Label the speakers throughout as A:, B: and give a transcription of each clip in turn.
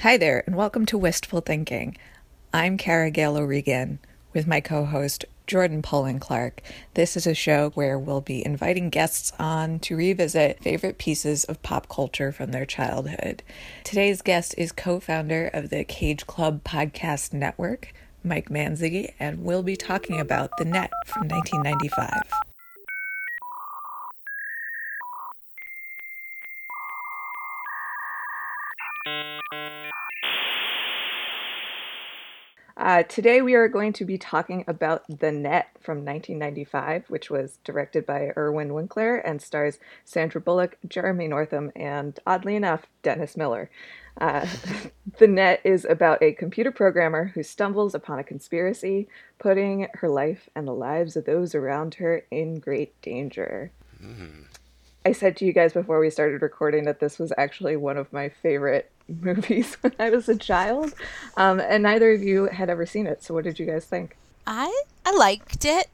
A: Hi there, and welcome to Wistful Thinking. I'm Cara Gale O'Regan with my co-host Jordan Pullen Clark. This is a show where we'll be inviting guests on to revisit favorite pieces of pop culture from their childhood. Today's guest is co-founder of the Cage Club Podcast Network, Mike Manzi, and we'll be talking about The Net from 1995. Today we are going to be talking about The Net from 1995, which was directed by Irwin Winkler and stars Sandra Bullock, Jeremy Northam, and oddly enough, Dennis Miller. Uh, the Net is about a computer programmer who stumbles upon a conspiracy, putting her life and the lives of those around her in great danger. I said to you guys before we started recording that this was actually one of my favorite movies when I was a child, and neither of you had ever seen it. So, what did you guys think?
B: I liked it.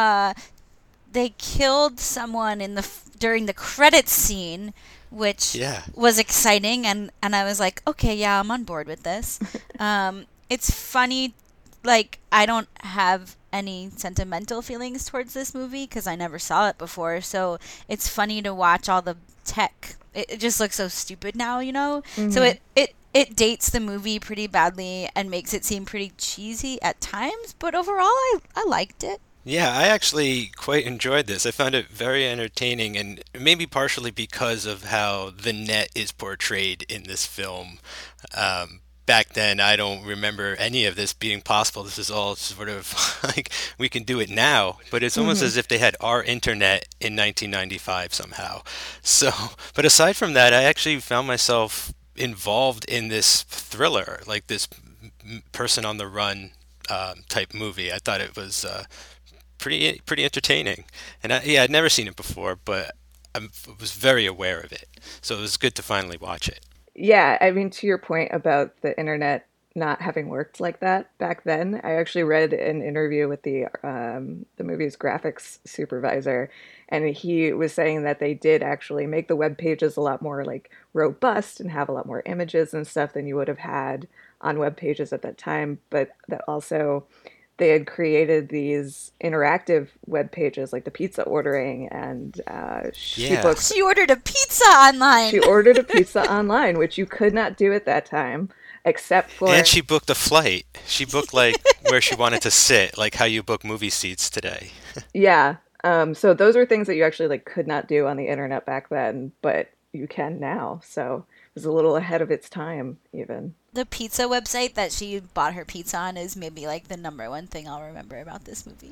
B: They killed someone during the credits scene, which
C: Yeah.
B: was exciting, and I was like, okay, yeah, I'm on board with this. It's funny. Like, I don't have any sentimental feelings towards this movie because I never saw it before. So it's funny to watch all the tech. It just looks so stupid now, you know? So it dates the movie pretty badly and makes it seem pretty cheesy at times. But overall, I liked it.
C: Yeah, I actually quite enjoyed this. I found it very entertaining, and maybe partially because of how the net is portrayed in this film. Back then, I don't remember any of this being possible. This is all sort of like we can do it now, but it's almost as if they had our internet in 1995 somehow. So, but aside from that, I actually found myself involved in this thriller, like this person on the run type movie. I thought it was pretty entertaining, and yeah, I'd never seen it before, but I was very aware of it, so it was good to finally watch it.
A: Yeah, I mean, to your point about the internet not having worked like that back then, I actually read an interview with the movie's graphics supervisor, and he was saying that they did actually make the web pages a lot more like robust and have a lot more images and stuff than you would have had on web pages at that time, but that also they had created these interactive web pages like the pizza ordering, and
C: Yeah.
B: She ordered a pizza online.
A: she ordered a pizza online, which you could not do at that time, except
C: And
A: for
C: she booked a flight. She booked like where she wanted to sit, like how you book movie seats today.
A: yeah. So those were things that you actually like could not do on the internet back then, but you can now. So it was a little ahead of its time, even.
B: The pizza website that she bought her pizza on is maybe like the number one thing I'll remember about this movie.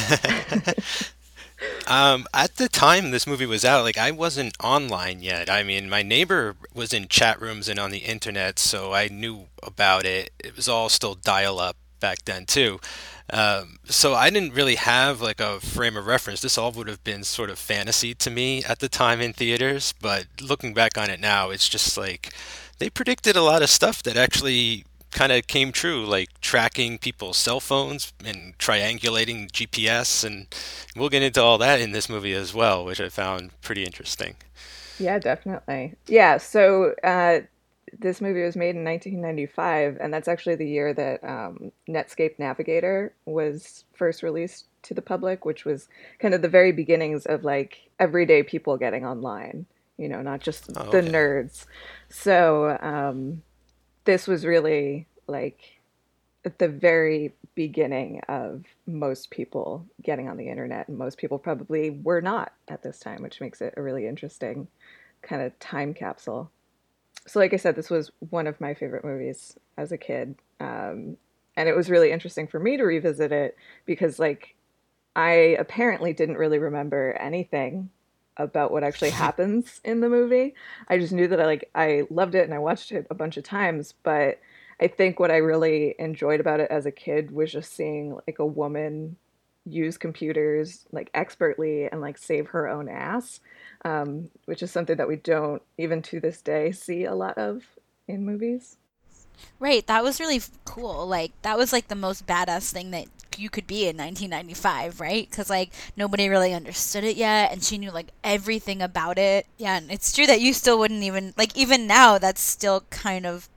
C: At the time this movie was out, like I wasn't online yet. I mean, my neighbor was in chat rooms and on the internet, so I knew about it. It was all still dial up back then too. So I didn't really have like a frame of reference. This all would have been sort of fantasy to me at the time in theaters, but looking back on it now, it's just like they predicted a lot of stuff that actually kind of came true, like tracking people's cell phones and triangulating GPS, and we'll get into all that in this movie as well, which I found pretty interesting.
A: Yeah, definitely. Yeah, so this movie was made in 1995, and that's actually the year that Netscape Navigator was first released to the public, which was kind of the very beginnings of like everyday people getting online, not just
C: Oh,
A: the
C: okay.
A: nerds. So this was really like at the very beginning of most people getting on the internet, and most people probably were not at this time, which makes it a really interesting kind of time capsule. So, like I said, this was one of my favorite movies as a kid. And it was really interesting for me to revisit it because, like, I apparently didn't really remember anything about what actually happens in the movie. I just knew that I loved it and I watched it a bunch of times, but I think what I really enjoyed about it as a kid was just seeing like a woman use computers like expertly and like save her own ass, which is something that we don't even to this day see a lot of in movies.
B: Right, that was really cool. Like, that was like the most badass thing that you could be in 1995, right? Because like nobody really understood it yet, and she knew like everything about it. Yeah, and it's true that you still wouldn't even like even now. That's still kind of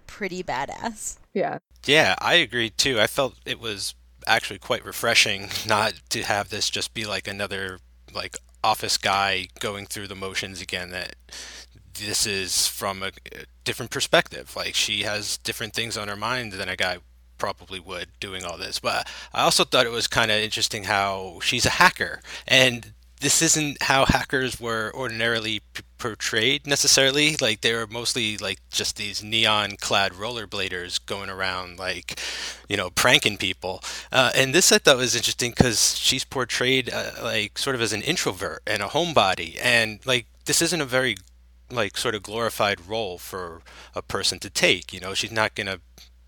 B: pretty badass.
A: Yeah.
C: Yeah, I agree too. I felt it was actually quite refreshing not to have this just be like another like office guy going through the motions again. That this is from a different perspective. Like she has different things on her mind than a guy probably would doing all this. But I also thought it was kind of interesting how she's a hacker, and this isn't how hackers were ordinarily portrayed necessarily. Like they were mostly like just these neon clad rollerbladers going around like, pranking people. And this I thought was interesting because she's portrayed like sort of as an introvert and a homebody, and like this isn't a very like sort of glorified role for a person to take. She's not gonna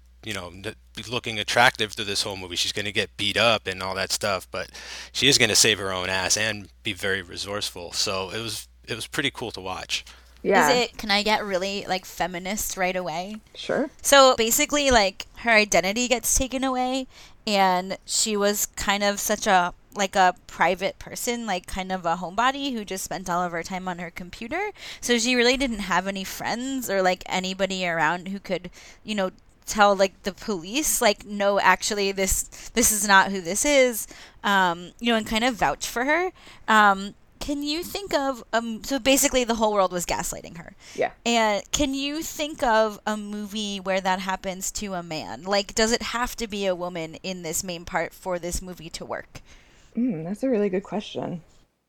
C: be looking attractive through this whole movie. She's going to get beat up and all that stuff, but she is going to save her own ass and be very resourceful. So it was pretty cool to watch.
A: Yeah.
B: Can I get really like feminist right away?
A: Sure.
B: So basically, like her identity gets taken away, and she was kind of such a private person, like kind of a homebody who just spent all of her time on her computer. So she really didn't have any friends or like anybody around who could, tell like the police like, no, actually this is not who this is, and kind of vouch for her. Can you think of so basically the whole world was gaslighting her.
A: Yeah.
B: And can you think of a movie where that happens to a man? Like, does it have to be a woman in this main part for this movie to work?
A: That's a really good question.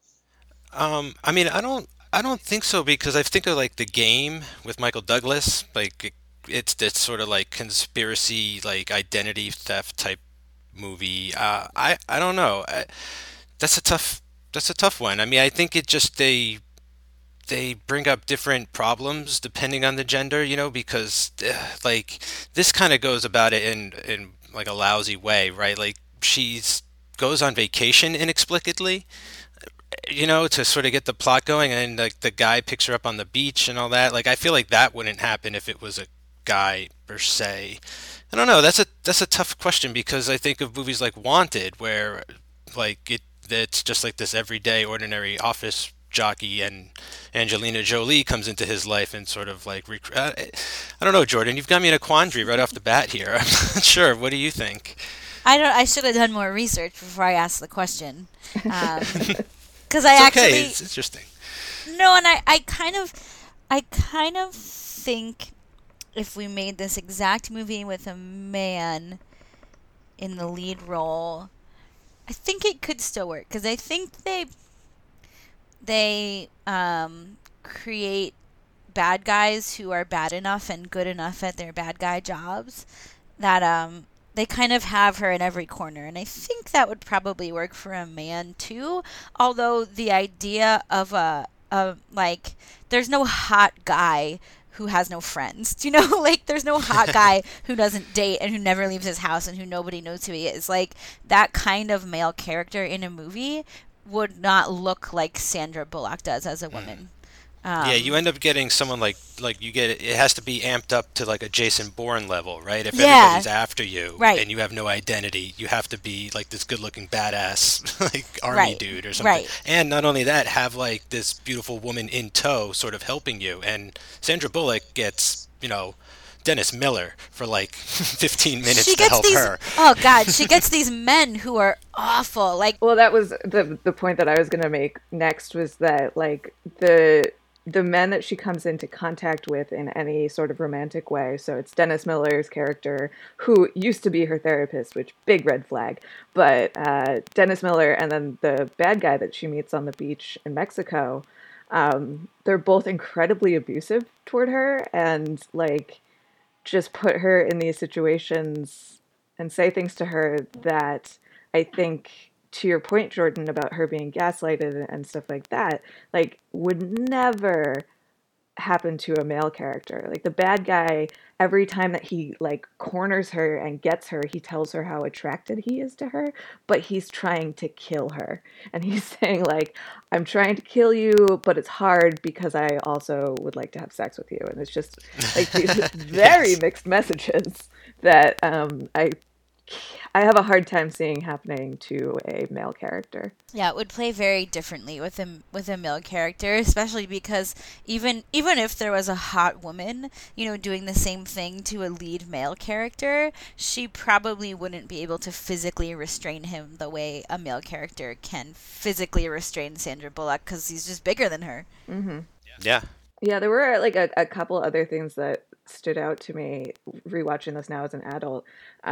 C: I mean, I don't think so because I think of like The Game with Michael Douglas. Like it's sort of like conspiracy, like identity theft type movie. I don't know. That's a tough one. I mean, I think it just they bring up different problems depending on the gender, because like this kind of goes about it in like a lousy way, right? Like she's goes on vacation inexplicably, to sort of get the plot going, and like the guy picks her up on the beach and all that. Like I feel like that wouldn't happen if it was a guy per se. I don't know. That's a tough question because I think of movies like Wanted, where like it's just like this everyday ordinary office jockey, and Angelina Jolie comes into his life and sort of like I don't know, Jordan. You've got me in a quandary right off the bat here. I'm not sure. What do you think?
B: I should have done more research before I asked the question. Because
C: It's okay. It's interesting.
B: No, and I kind of think if we made this exact movie with a man in the lead role, I think it could still work because I think they create bad guys who are bad enough and good enough at their bad guy jobs that they kind of have her in every corner, and I think that would probably work for a man too. Although the idea of a like there's no hot guy who has no friends. Do you know? Like there's no hot guy who doesn't date and who never leaves his house and who nobody knows who he is. Like that kind of male character in a movie would not look like Sandra Bullock does as a woman.
C: Yeah, you end up getting someone like you get it has to be amped up to like a Jason Bourne level, right? If everybody's after you
B: right.
C: and you have no identity, you have to be like this good-looking badass like army dude or something.
B: Right.
C: And not only that, have like this beautiful woman in tow sort of helping you. And Sandra Bullock gets, Dennis Miller for like 15 minutes to help her.
B: Oh God, she gets these men who are awful. Like,
A: well, that was the point that I was going to make next was that like the men that she comes into contact with in any sort of romantic way. So it's Dennis Miller's character, who used to be her therapist, which big red flag. But Dennis Miller and then the bad guy that she meets on the beach in Mexico, they're both incredibly abusive toward her and like just put her in these situations and say things to her that I think, to your point, Jordan, about her being gaslighted and stuff like that, like would never happen to a male character. Like the bad guy, every time that he like corners her and gets her, he tells her how attracted he is to her, but he's trying to kill her. And he's saying like, I'm trying to kill you, but it's hard because I also would like to have sex with you. And it's just like these very mixed messages that I I have a hard time seeing happening to a male character.
B: Yeah, it would play very differently with a male character, especially because even if there was a hot woman, doing the same thing to a lead male character, she probably wouldn't be able to physically restrain him the way a male character can physically restrain Sandra Bullock because he's just bigger than her.
A: Mm-hmm.
C: Yeah.
A: Yeah, there were like a couple other things that stood out to me rewatching this now as an adult.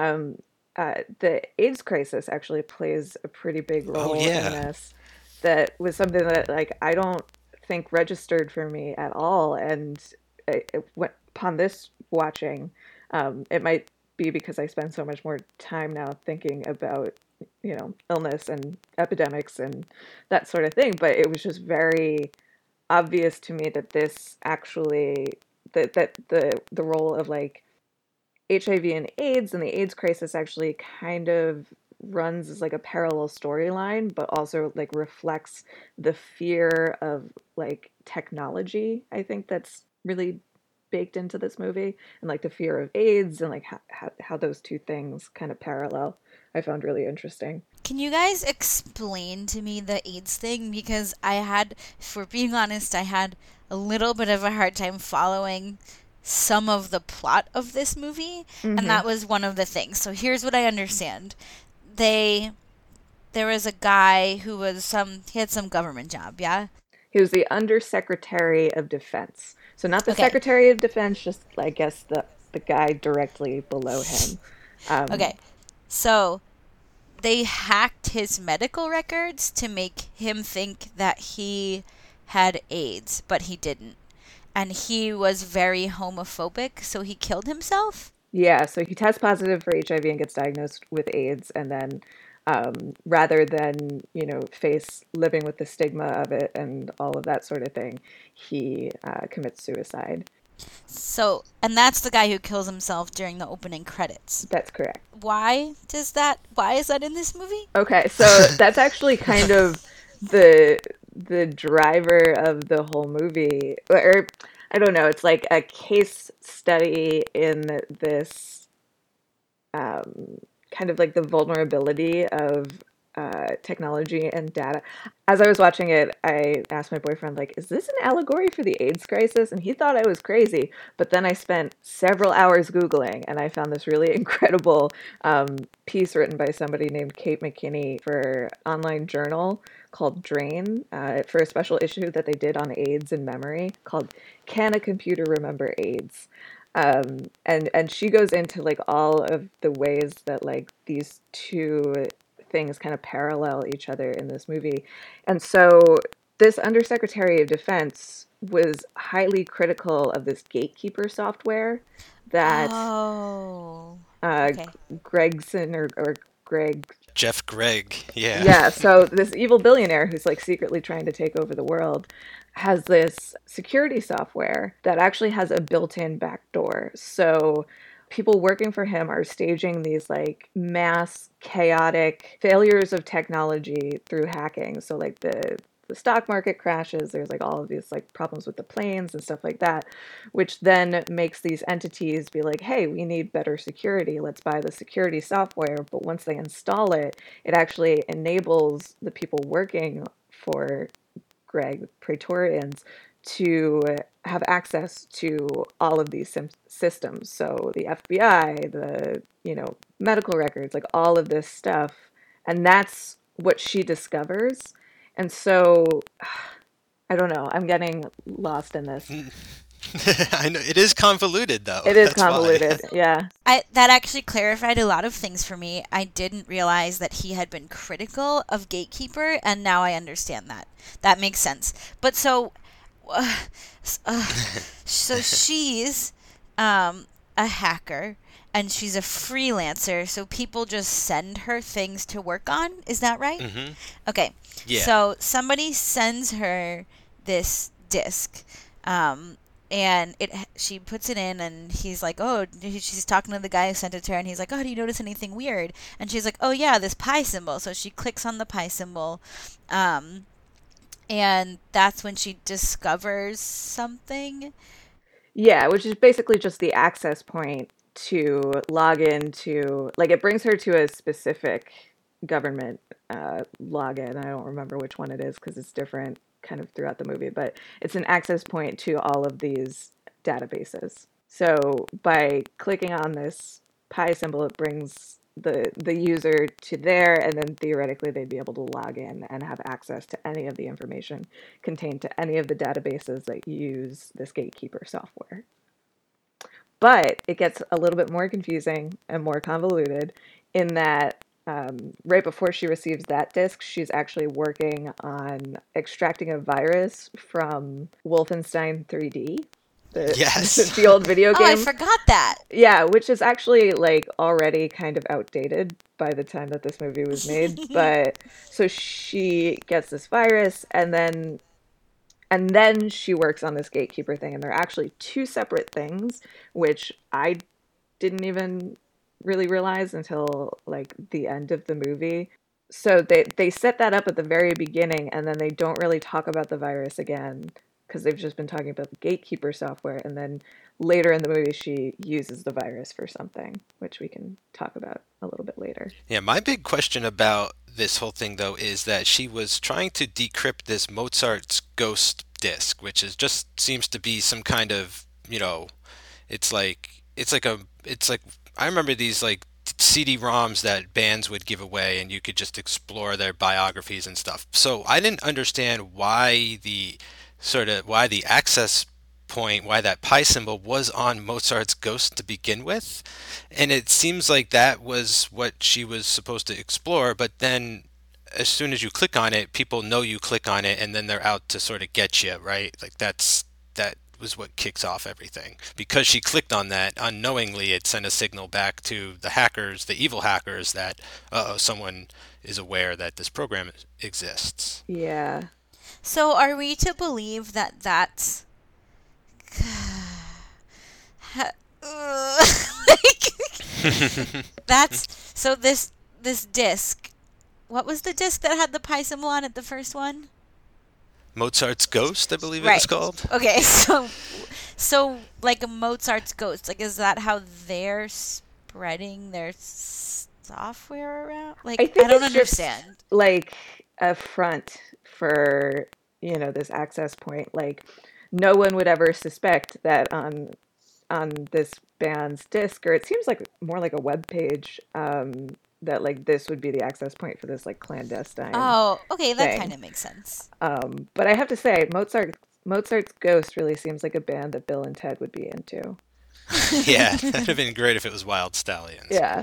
A: The AIDS crisis actually plays a pretty big role in this. That was something that like I don't think registered for me at all, and upon this watching, it might be because I spend so much more time now thinking about illness and epidemics and that sort of thing. But it was just very obvious to me that this actually that the role of like HIV and AIDS and the AIDS crisis actually kind of runs as like a parallel storyline, but also like reflects the fear of like technology. I think that's really baked into this movie, and like the fear of AIDS and like how those two things kind of parallel. I found really interesting.
B: Can you guys explain to me the AIDS thing? Because for being honest, I had a little bit of a hard time following some of the plot of this movie, and that was one of the things. So here's what I understand. There was a guy who he had some government job, yeah?
A: He was the Undersecretary of Defense. So not the Secretary of Defense, just I guess the guy directly below him.
B: Okay. So they hacked his medical records to make him think that he had AIDS, but he didn't. And he was very homophobic, so he killed himself?
A: Yeah, so he tests positive for HIV and gets diagnosed with AIDS, and then rather than, face living with the stigma of it and all of that sort of thing, he commits suicide.
B: So, and that's the guy who kills himself during the opening credits.
A: That's correct.
B: Why is that in this movie?
A: Okay, so that's actually kind of the driver of the whole movie, or I don't know, it's like a case study in this kind of like the vulnerability of technology and data. As I was watching it, I asked my boyfriend, like, is this an allegory for the AIDS crisis? And he thought I was crazy. But then I spent several hours Googling, and I found this really incredible piece written by somebody named Kate McKinney for an online journal called Drain, for a special issue that they did on AIDS and memory called Can a Computer Remember AIDS? And she goes into like all of the ways that like these two things kind of parallel each other in this movie. And so this Undersecretary of Defense was highly critical of this gatekeeper software that Gregson or Greg
C: Jeff Gregg, yeah.
A: Yeah, so this evil billionaire who's like secretly trying to take over the world has this security software that actually has a built-in backdoor. So people working for him are staging these like mass chaotic failures of technology through hacking. So like the stock market crashes, there's like all of these like problems with the planes and stuff like that, which then makes these entities be like, hey, we need better security. Let's buy the security software. But once they install it, it actually enables the people working for Greg, Praetorians, to have access to all of these systems. So the FBI, the, medical records, like all of this stuff. And that's what she discovers. And so, I don't know, I'm getting lost in this.
C: I know, it is convoluted, though.
A: It is convoluted, yeah.
B: That actually clarified a lot of things for me. I didn't realize that he had been critical of Gatekeeper, and now I understand that. That makes sense. But so she's a hacker, and she's a freelancer, so people just send her things to work on. Is that right?
C: Mm-hmm.
B: Okay.
C: Yeah.
B: So somebody sends her this disc, and she puts it in, and he's like, oh, she's talking to the guy who sent it to her, and he's like, oh, do you notice anything weird? And she's like, oh, yeah, this pi symbol. So she clicks on the pi symbol, and that's when she discovers something.
A: Yeah, which is basically just the access point to log into, like, it brings her to a specific government login. I don't remember which one it is because it's different kind of throughout the movie, but it's an access point to all of these databases. So by clicking on this pi symbol, it brings the user to there, and then theoretically they'd be able to log in and have access to any of the information contained to any of the databases that use this gatekeeper software. But it gets a little bit more confusing and more convoluted in that right before she receives that disk, she's actually working on extracting a virus from Wolfenstein 3D,
C: Yes.
A: the old video game.
B: Oh, I forgot that.
A: Yeah, which is actually like already kind of outdated by the time that this movie was made. But so she gets this virus, and then she works on this gatekeeper thing, and they're actually two separate things, which I didn't even really realize until like the end of the movie. So they set that up at the very beginning, and then they don't really talk about the virus again because they've just been talking about the gatekeeper software, and then later in the movie she uses the virus for something, which we can talk about a little bit later.
C: Yeah, my big question about this whole thing though is that she was trying to decrypt this Mozart's Ghost disc, which is just seems to be some kind of, it's like I remember these like CD-ROMs that bands would give away, and you could just explore their biographies and stuff. So I didn't understand why the access point, why that pi symbol was on Mozart's Ghost to begin with. And it seems like that was what she was supposed to explore, but then as soon as you click on it, people know you click on it, and then they're out to sort of get you, right? Like that was what kicks off everything. Because she clicked on that, unknowingly it sent a signal back to the hackers, the evil hackers, that someone is aware that this program exists.
A: Yeah.
B: So are we to believe that that's that's so this disc, what was the disc that had the pi symbol on it, the first one?
C: Mozart's Ghost, I believe it
B: Right.
C: was called.
B: Okay, so like a Mozart's Ghost, like is that how they're spreading their software around? Like I don't understand.
A: Just like a front for, this access point. Like no one would ever suspect that on this band's disc, or it seems like more like a web page, that like this would be the access point for this like clandestine.
B: Oh, okay, that
A: thing.
B: kind of makes sense.
A: But I have to say, Mozart's Ghost really seems like a band that Bill and Ted would be into.
C: Yeah, that'd have been great if it was Wild Stallions.
A: Yeah.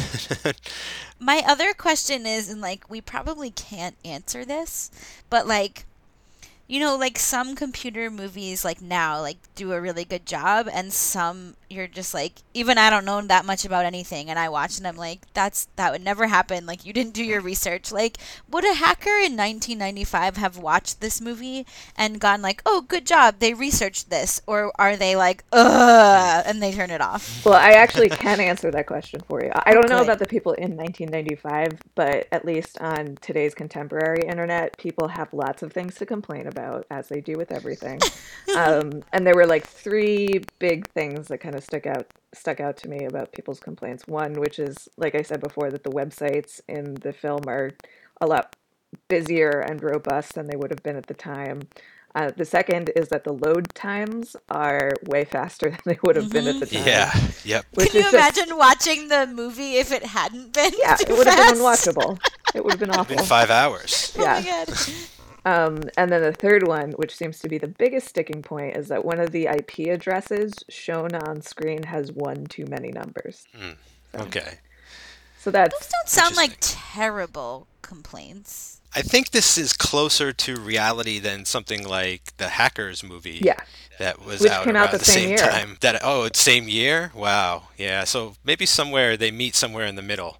B: My other question is, and like we probably can't answer this, but like, like some computer movies like now like do a really good job, and some you're just like, even I don't know that much about anything, and I watch and I'm like, that would never happen. Like you didn't do your research. Like would a hacker in 1995 have watched this movie and gone like, oh, good job, they researched this, or are they like, ugh, and they turn it off?
A: Well, I actually can answer that question for you. I don't know about the people in 1995, but at least on today's contemporary internet, people have lots of things to complain about, as they do with everything. And there were like three big things that kind of stuck out to me about people's complaints. One, which is, like I said before, that the websites in the film are a lot busier and robust than they would have been at the time. The second is that the load times are way faster than they would have been at the time.
C: Yeah, yep.
B: Can you imagine watching the movie if it hadn't been?
A: Yeah, it would have been unwatchable. It would have been awful.
C: It would have been 5 hours.
A: Yeah.
B: Oh my God.
A: And then the third one, which seems to be the biggest sticking point, is that one of the IP addresses shown on screen has one too many numbers.
C: Okay.
A: So that's...
B: Those don't sound like terrible complaints.
C: I think this is closer to reality than something like the Hackers movie.
A: Yeah.
C: That was
A: Which
C: out
A: came
C: around
A: out the
C: the
A: same
C: same
A: year.
C: time. It's same year? Wow. Yeah, so maybe somewhere they meet somewhere in the middle.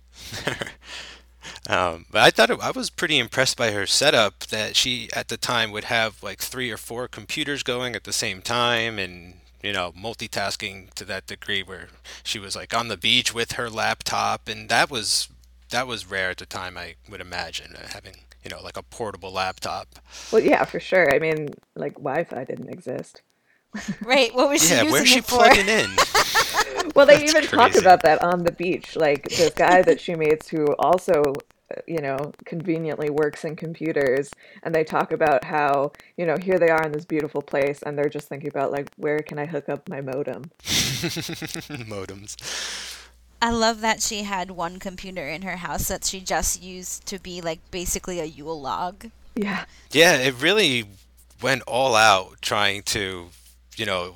C: But I thought I was pretty impressed by her setup, that she at the time would have like 3 or 4 computers going at the same time, and multitasking to that degree where she was like on the beach with her laptop, and that was rare at the time, I would imagine, having like a portable laptop.
A: Well, yeah, for sure. I mean, like Wi-Fi didn't exist.
B: Right. What was she using
C: where's she
B: it for?
C: plugging in?
A: Well, they
C: That's
A: even talk
C: crazy.
A: about that on the beach. Like this guy that she meets who also, conveniently works in computers, and they talk about how, here they are in this beautiful place and they're just thinking about like, where can I hook up my modem?
C: Modems.
B: I love that she had one computer in her house that she just used to be like basically a Yule log.
A: Yeah.
C: Yeah, it really went all out trying to, you know,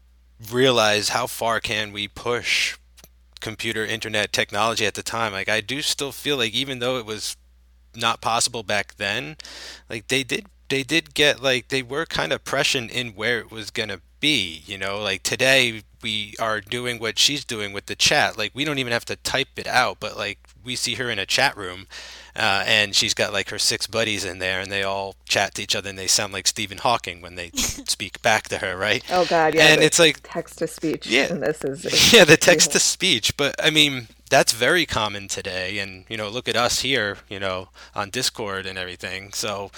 C: realize how far can we push computer internet technology at the time. Like I do still feel like even though it was not possible back then, like they did get like they were kind of prescient in where it was gonna be, like today we are doing what she's doing with the chat. Like we don't even have to type it out, but like we see her in a chat room, and she's got like her six buddies in there and they all chat to each other and they sound like Stephen Hawking when they speak back to her, right?
A: Oh God, yeah,
C: And
A: the
C: it's like,
A: text to speech
C: yeah,
A: in this
C: yeah,
A: is
C: the text to
A: beautiful.
C: speech. But I mean, that's very common today. And, look at us here, on Discord and everything. So,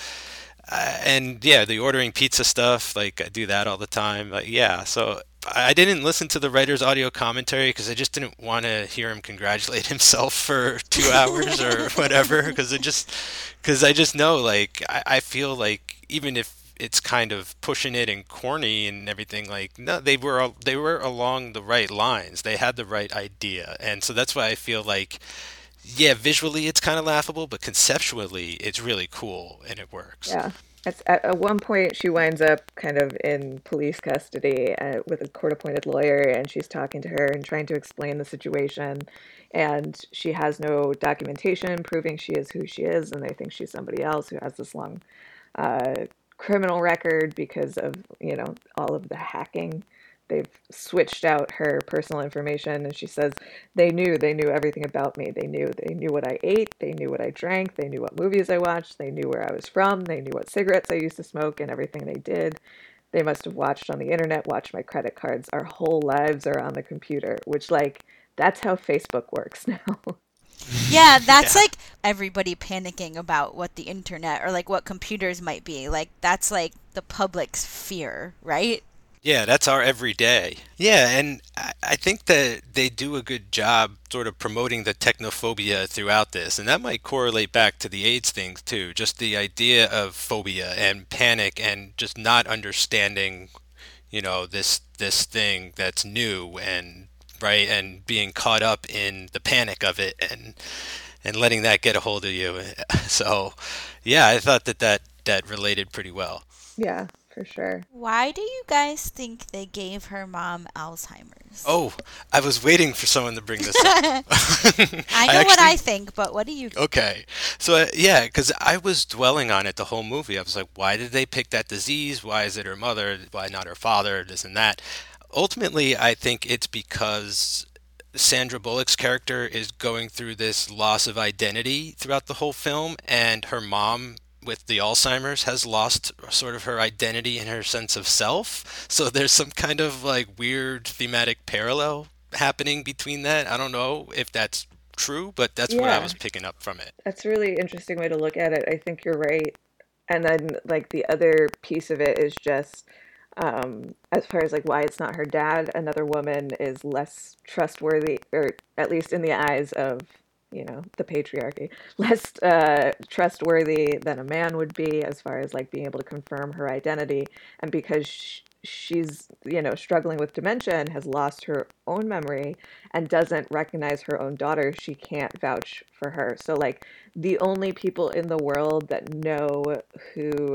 C: and yeah, the ordering pizza stuff, like I do that all the time. Like, yeah. So I didn't listen to the writer's audio commentary because I just didn't want to hear him congratulate himself for 2 hours or whatever. Because I just know, like, I feel like even if it's kind of pushing it and corny and everything, like no, they were along the right lines. They had the right idea, and so that's why I feel like, yeah, visually it's kind of laughable, but conceptually it's really cool and it works.
A: Yeah. At one point, she winds up kind of in police custody with a court-appointed lawyer, and she's talking to her and trying to explain the situation. And she has no documentation proving she is who she is, and they think she's somebody else who has this long uh, criminal record because of, all of the hacking. They've switched out her personal information, and she says they knew everything about me. They knew what I ate, they knew what I drank, they knew what movies I watched, they knew where I was from, they knew what cigarettes I used to smoke and everything they did. They must have watched on the internet, watched my credit cards. Our whole lives are on the computer, which like that's how Facebook works now.
B: Yeah, that's
C: Yeah.
B: like everybody panicking about what the internet or like what computers might be. Like that's like the public's fear, right?
C: Yeah, that's our everyday. Yeah, and I think that they do a good job sort of promoting the technophobia throughout this, and that might correlate back to the AIDS thing too. Just the idea of phobia and panic and just not understanding, this thing that's new and right, and being caught up in the panic of it and letting that get a hold of you. So, yeah, I thought that related pretty well.
A: Yeah, for sure.
B: Why do you guys think they gave her mom Alzheimer's?
C: Oh, I was waiting for someone to bring this up.
B: I
C: I
B: know what I
C: actually,
B: think, but what do you think?
C: okay. So, yeah, because I was dwelling on it the whole movie. I was like, why did they pick that disease? Why is it her mother? Why not her father? This and that. Ultimately, I think it's because Sandra Bullock's character is going through this loss of identity throughout the whole film, and her mom with the Alzheimer's has lost sort of her identity and her sense of self. So there's some kind of like weird thematic parallel happening between that. I don't know if that's true, but that's what I
A: Yeah,
C: was picking up from it.
A: that's a really interesting way to look at it. I think you're right. And then like the other piece of it is just as far as like why it's not her dad, another woman is less trustworthy, or at least in the eyes of, the patriarchy, less trustworthy than a man would be as far as like being able to confirm her identity. And because she's, struggling with dementia and has lost her own memory and doesn't recognize her own daughter, she can't vouch for her. So like the only people in the world that know who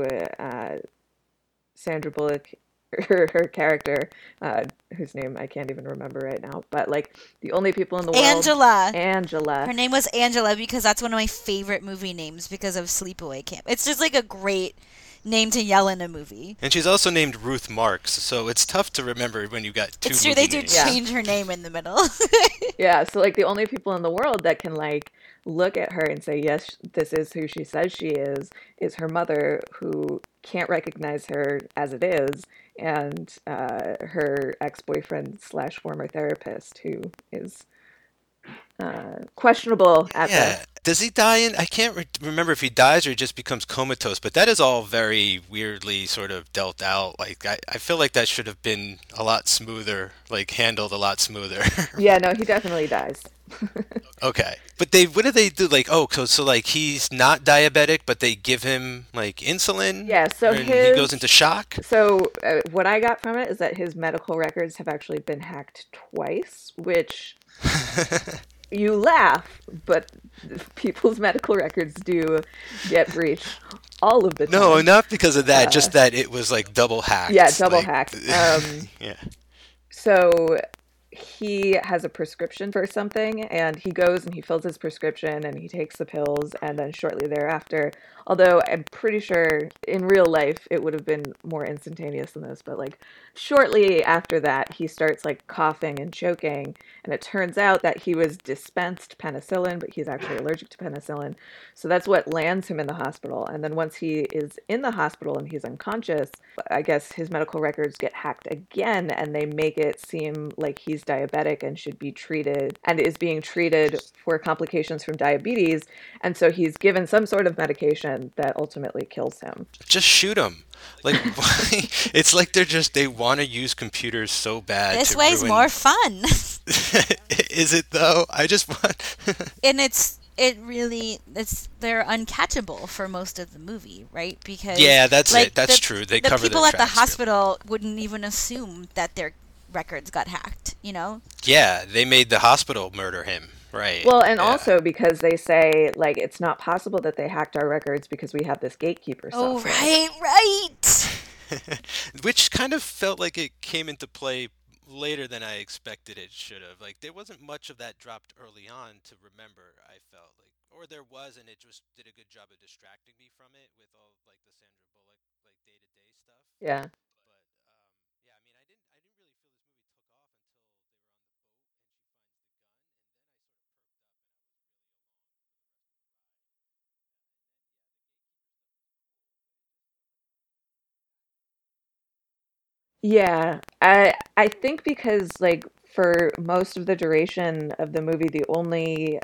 A: Sandra Bullock, her character, whose name I can't even remember right now, but like the only people in the world,
B: Angela.
A: Angela.
B: Her name was Angela because that's one of my favorite movie names because of Sleepaway Camp. It's just like a great name to yell in a movie.
C: And she's also named Ruth Marks, so it's tough to remember when you got two
B: It's true, they
C: movie
B: do
A: Yeah,
C: names.
B: change her name in the middle.
A: yeah. So like the only people in the world that can like look at her and say, yes, this is who she says she is her mother, who can't recognize her as it is, and her ex-boyfriend slash former therapist, who is questionable at
C: Yeah.
A: best.
C: Does he die in? I can't remember if he dies or he just becomes comatose, but that is all very weirdly sort of dealt out. Like, I feel like that should have been a lot smoother, like handled a lot smoother.
A: Yeah, no, he definitely dies.
C: Okay. But what do they do? Like, oh, so like he's not diabetic, but they give him like insulin
A: Yeah, so
C: and he goes
A: his
C: into shock?
A: what I got from it is that his medical records have actually been hacked twice, which you laugh, but people's medical records do get breached all of the
C: No,
A: time.
C: not because of that,
A: Uh,
C: just that it was like double
A: yeah,
C: hacked.
A: double
C: Like,
A: hacked.
C: yeah.
A: So he has a prescription for something, and he goes and he fills his prescription and he takes the pills, and then shortly thereafter, although I'm pretty sure in real life it would have been more instantaneous than this, but like shortly after that he starts like coughing and choking, and it turns out that he was dispensed penicillin, but he's actually allergic to penicillin. So that's what lands him in the hospital, and then once he is in the hospital and he's unconscious, I guess his medical records get hacked again, and they make it seem like he's diabetic and should be treated and is being treated for complications from diabetes. And so he's given some sort of medication that ultimately kills him.
C: Just shoot him. Like, why? It's like they want to use computers so bad
B: This
C: to
B: way's more
C: ruin.
B: fun.
C: Is it though? I just want.
B: And it's they're uncatchable for most of the movie, right? Because
C: Yeah, that's
B: like
C: it. That's true. They
B: the
C: cover their
B: people at the
C: tracks too.
B: hospital wouldn't even assume that their records got hacked, you know?
C: Yeah, they made the hospital murder him. Right.
A: Well, and
C: Yeah.
A: also because they say, like, it's not possible that they hacked our records because we have this gatekeeper
B: Oh,
A: software.
B: right.
C: Which kind of felt like it came into play later than I expected it should have. Like there wasn't much of that dropped early on to remember, I felt like, or there was and it just did a good job of distracting me from it with all like the Sandra Bullock like day-to-day stuff.
A: Yeah.
C: But yeah, I mean I didn't really feel this movie took off until they were on the boat and she finds the gun and then I sort of perked up and I was really along for the rest of the ride. And then yeah, the gatekeeper stuff.
A: Yeah, I think because like for most of the duration of the movie, the only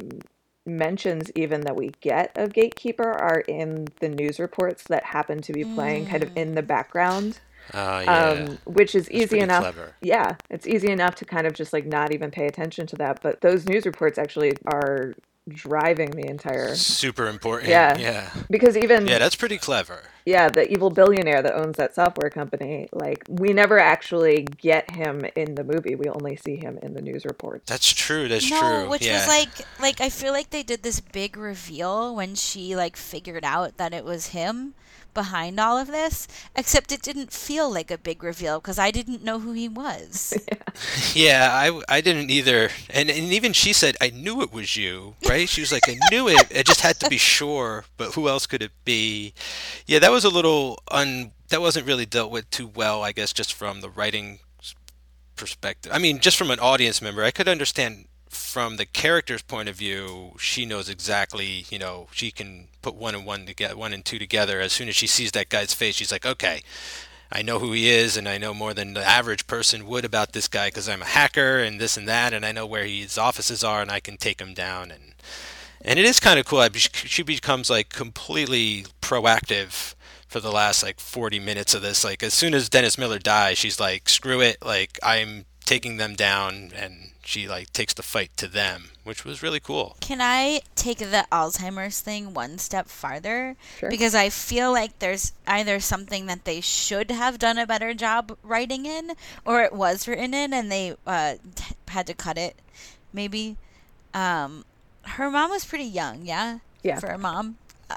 A: mentions even that we get of Gatekeeper are in the news reports that happen to be playing kind of in the
B: Mm.
A: background,
C: Yeah,
A: which is
C: that's
A: easy
C: pretty
A: enough.
C: clever.
A: Yeah, it's easy enough to kind of just like not even pay attention to that. But those news reports actually are driving the entire.
C: Super important.
A: Yeah,
C: Yeah.
A: because
C: Yeah,
A: even
C: that's pretty clever.
A: yeah, the evil billionaire that owns that software company, like we never actually get him in the movie. We only see him in the news reports.
C: That's true. That's
B: No,
C: true.
B: which was
C: Yeah.
B: like I feel like they did this big reveal when she like figured out that it was him behind all of this, except it didn't feel like a big reveal because I didn't know who he was.
C: Yeah, I didn't either. And even she said, I knew it was you, right? She was like, I knew it. I just had to be sure, but who else could it be? Yeah, that was a little that wasn't really dealt with too well, I guess, just from the writing perspective. I mean, just from an audience member, I could understand from the character's point of view, she knows exactly, she can put one and one together, one and two together. As soon as she sees that guy's face, she's like, okay, I know who he is, and I know more than the average person would about this guy because I'm a hacker and this and that, and I know where his offices are, and I can take him down. And it is kind of cool. She becomes like completely proactive for the last like 40 minutes of this. Like as soon as Dennis Miller dies, she's like, screw it, like I'm taking them down, and she like takes the fight to them, which was really cool.
B: Can I take the Alzheimer's thing one step farther?
A: Sure.
B: Because I feel like there's either something that they should have done a better job writing in, or it was written in and they had to cut it, maybe. Um, Her mom was pretty young, yeah,
A: Yeah.
B: for a mom.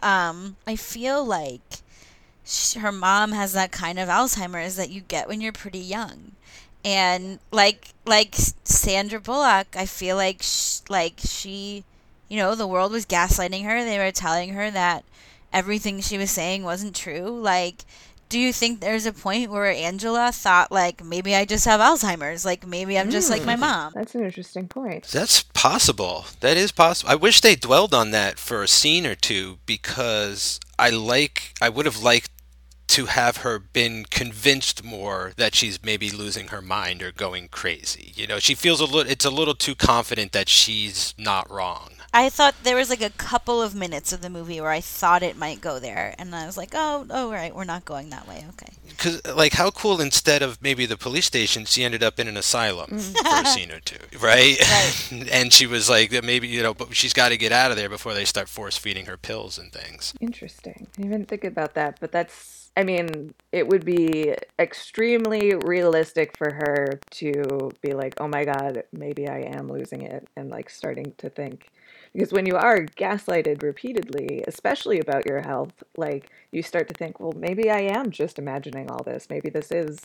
B: I feel like her mom has that kind of Alzheimer's that you get when you're pretty young. And like Sandra Bullock, I feel like she, the world was gaslighting her. They were telling her that everything she was saying wasn't true. Like, do you think there's a point where Angela thought like maybe I just have Alzheimer's? Like maybe I'm just like my
A: Mm,
B: mom.
A: that's an interesting point.
C: That's possible. That is possible. I wish they dwelled on that for a scene or two because I would have liked to have her been convinced more that she's maybe losing her mind or going crazy. You know, she feels it's a little too confident that she's not wrong.
B: I thought there was like a couple of minutes of the movie where I thought it might go there, and I was like, oh, right, we're not going that way. Okay.
C: Because, like, how cool, instead of maybe the police station, she ended up in an asylum for a scene or two, right?
B: Right.
C: And she was like, maybe, but she's got to get out of there before they start force feeding her pills and things.
A: Interesting. I didn't think about that, but that's, I mean, it would be extremely realistic for her to be like, oh my God, maybe I am losing it, and like starting to think. Because when you are gaslighted repeatedly, especially about your health, like you start to think, well, maybe I am just imagining all this. Maybe this is,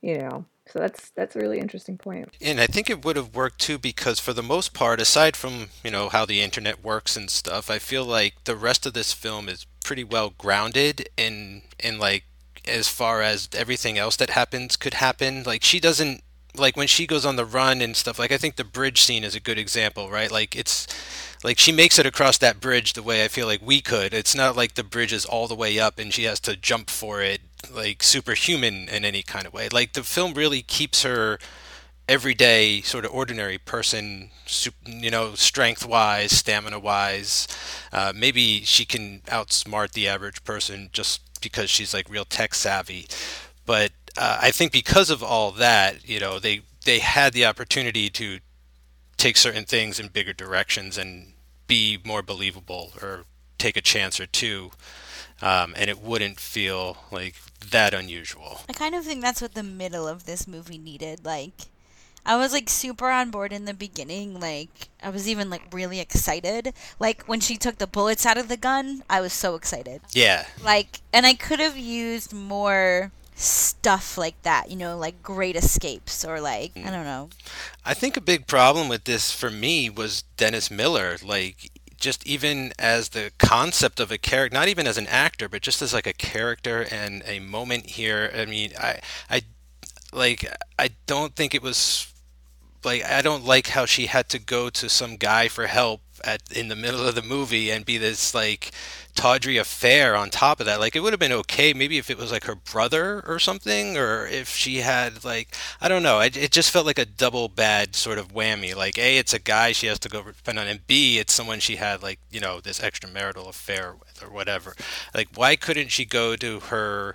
A: So that's a really interesting point.
C: And I think it would have worked too because for the most part, aside from, how the internet works and stuff, I feel like the rest of this film is pretty well grounded in like as far as everything else that happens could happen. Like she doesn't like when she goes on the run and stuff, like I think the bridge scene is a good example, right? Like it's like she makes it across that bridge the way I feel like we could. It's not like the bridge is all the way up and she has to jump for it like superhuman in any kind of way. Like the film really keeps her everyday sort of ordinary person, strength wise, stamina wise. Maybe she can outsmart the average person just because she's like real tech savvy. But I think because of all that, they had the opportunity to take certain things in bigger directions and be more believable or take a chance or two, and it wouldn't feel like that unusual.
B: I kind of think that's what the middle of this movie needed. Like, I was like super on board in the beginning. Like, I was even like really excited. Like, when she took the bullets out of the gun, I was so excited.
C: Yeah.
B: Like, and I could have used more stuff like that, like great escapes or like, I don't know.
C: I think a big problem with this for me was Dennis Miller. Like, just even as the concept of a character, not even as an actor, but just as like a character and a moment here. I mean, I like, I don't think it was like I don't like how she had to go to some guy for help in the middle of the movie and be this like tawdry affair on top of that. Like it would have been okay maybe if it was like her brother or something, or if she had like I don't know. It just felt like a double bad sort of whammy. Like A, it's a guy she has to go depend on, and B, it's someone she had like this extramarital affair with or whatever. Like why couldn't she go to her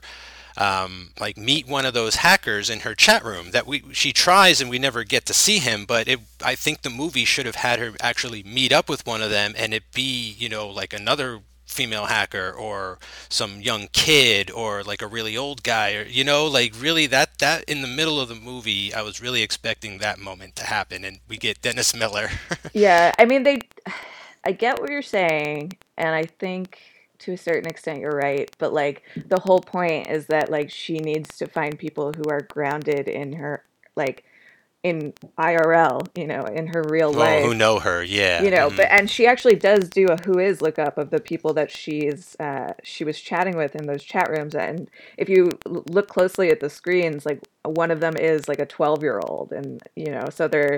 C: like meet one of those hackers in her chat room that she tries and we never get to see him, but I think the movie should have had her actually meet up with one of them and it be like another female hacker or some young kid or like a really old guy, or like really that in the middle of the movie I was really expecting that moment to happen, and we get Dennis Miller.
A: Yeah, I mean I get what you're saying, and I think to a certain extent you're right, but like the whole point is that like she needs to find people who are grounded in her, like in IRL, in her real life.
C: Who know her, yeah.
A: But and she actually does do a who is lookup of the people that she was chatting with in those chat rooms, and if you look closely at the screens, like one of them is like a 12-year-old, and so they're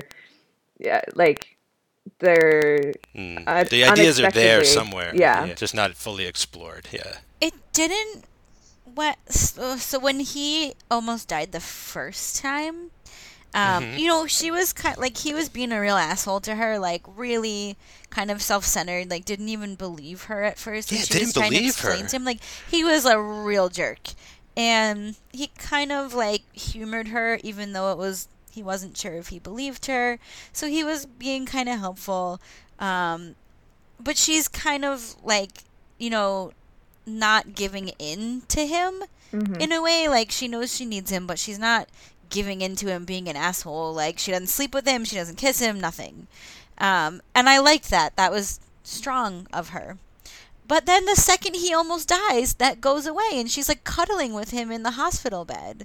A: like they're
C: the ideas are there somewhere,
A: yeah,
C: just not fully explored. Yeah,
B: it didn't. What? So when he almost died the first time, she was like he was being a real asshole to her, like really kind of self-centered, like didn't even believe her at first.
C: Yeah,
B: she
C: didn't
B: was trying to
C: believe
B: explain
C: her.
B: to him, like he was a real jerk, and he kind of like humored her, even though he wasn't sure if he believed her. So he was being kind of helpful. But she's kind of like, not giving in to him in a way. Like she knows she needs him, but she's not giving in to him being an asshole. Like she doesn't sleep with him. She doesn't kiss him, nothing. And I liked that. That was strong of her. But then the second he almost dies, that goes away. And she's like cuddling with him in the hospital bed.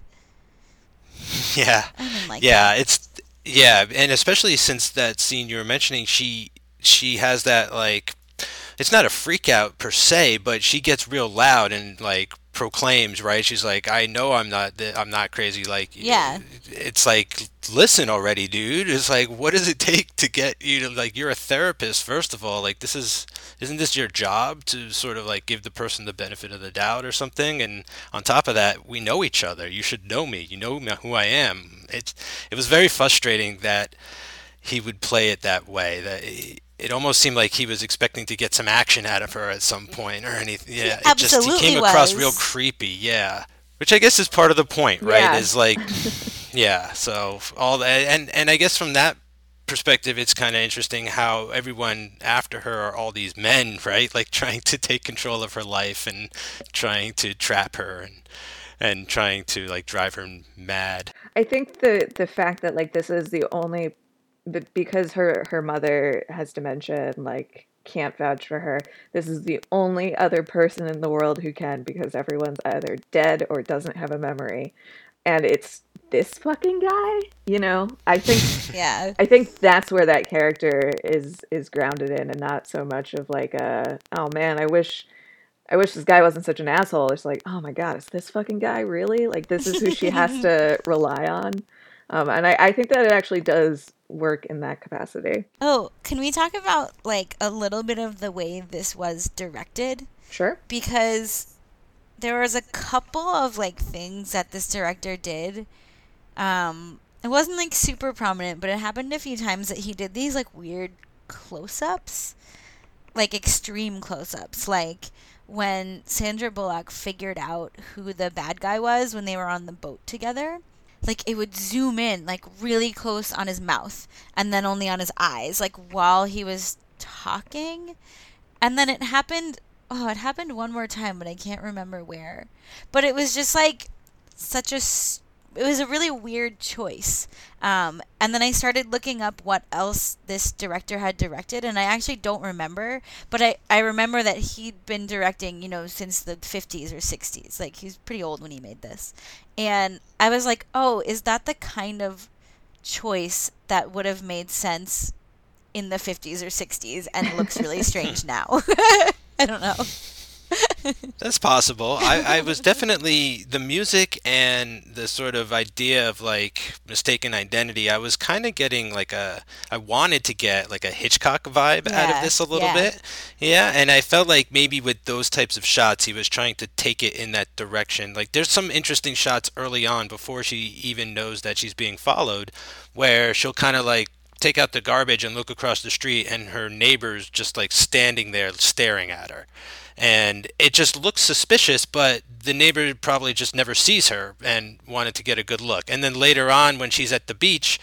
C: Yeah,
B: I didn't like
C: yeah,
B: that.
C: and especially since that scene you were mentioning, she has that like, it's not a freak out per se, but she gets real loud and like proclaims, right? She's like, I know I'm not crazy. Like,
B: Yeah.
C: it's like, listen already, dude. It's like, what does it take to get you to, like, you're a therapist, first of all. Like, isn't this your job to sort of like give the person the benefit of the doubt or something? And on top of that, we know each other. You should know me. You know who I am. It was very frustrating that he would play it that way. It almost seemed like he was expecting to get some action out of her at some point or anything.
B: He
C: Yeah, he
B: absolutely
C: came across real
B: was.
C: creepy. Yeah, which I guess is part of the point, right?
A: Yeah.
C: Is like, yeah. So all that, and I guess from that perspective, it's kind of interesting how everyone after her are all these men, right? Like trying to take control of her life and trying to trap her and trying to like drive her mad.
A: I think the fact that like this is the only, but because her mother has dementia and like can't vouch for her, this is the only other person in the world who can, because everyone's either dead or doesn't have a memory, and it's this fucking guy.
B: Yeah.
A: I think that's where that character is grounded in, and not so much of like a, oh man, I wish this guy wasn't such an asshole. It's like, oh my god, is this fucking guy really? Like, this is who she has to rely on. And I think that it actually does work in that capacity.
B: Oh, can we talk about like a little bit of the way this was directed?
A: Sure.
B: Because there was a couple of like things that this director did. It wasn't like super prominent, but it happened a few times that he did these like weird close-ups, like extreme close-ups, like when Sandra Bullock figured out who the bad guy was when they were on the boat together. Like it would zoom in like really close on his mouth and then only on his eyes, like while he was talking. And then it happened one more time, but I can't remember where. But it was just like such a it was a really weird choice. And then I started looking up what else this director had directed, and I actually don't remember, but I remember that he'd been directing, since the 50s or 60s. Like, he's pretty old when he made this. And I was like, oh, is that the kind of choice that would have made sense in the 50s or 60s and looks really strange now? I don't know.
C: That's possible. I was definitely the music and the sort of idea of like mistaken identity. I was kind of getting like I wanted to get like a Hitchcock vibe out of
B: Yeah,
C: this a little
B: yeah.
C: bit. Yeah, and I felt like maybe with those types of shots, he was trying to take it in that direction. Like there's some interesting shots early on before she even knows that she's being followed, where she'll kind of like take out the garbage and look across the street and her neighbor's just like standing there staring at her, and it just looks suspicious, but the neighbor probably just never sees her and wanted to get a good look. And then later on when she's at the beach,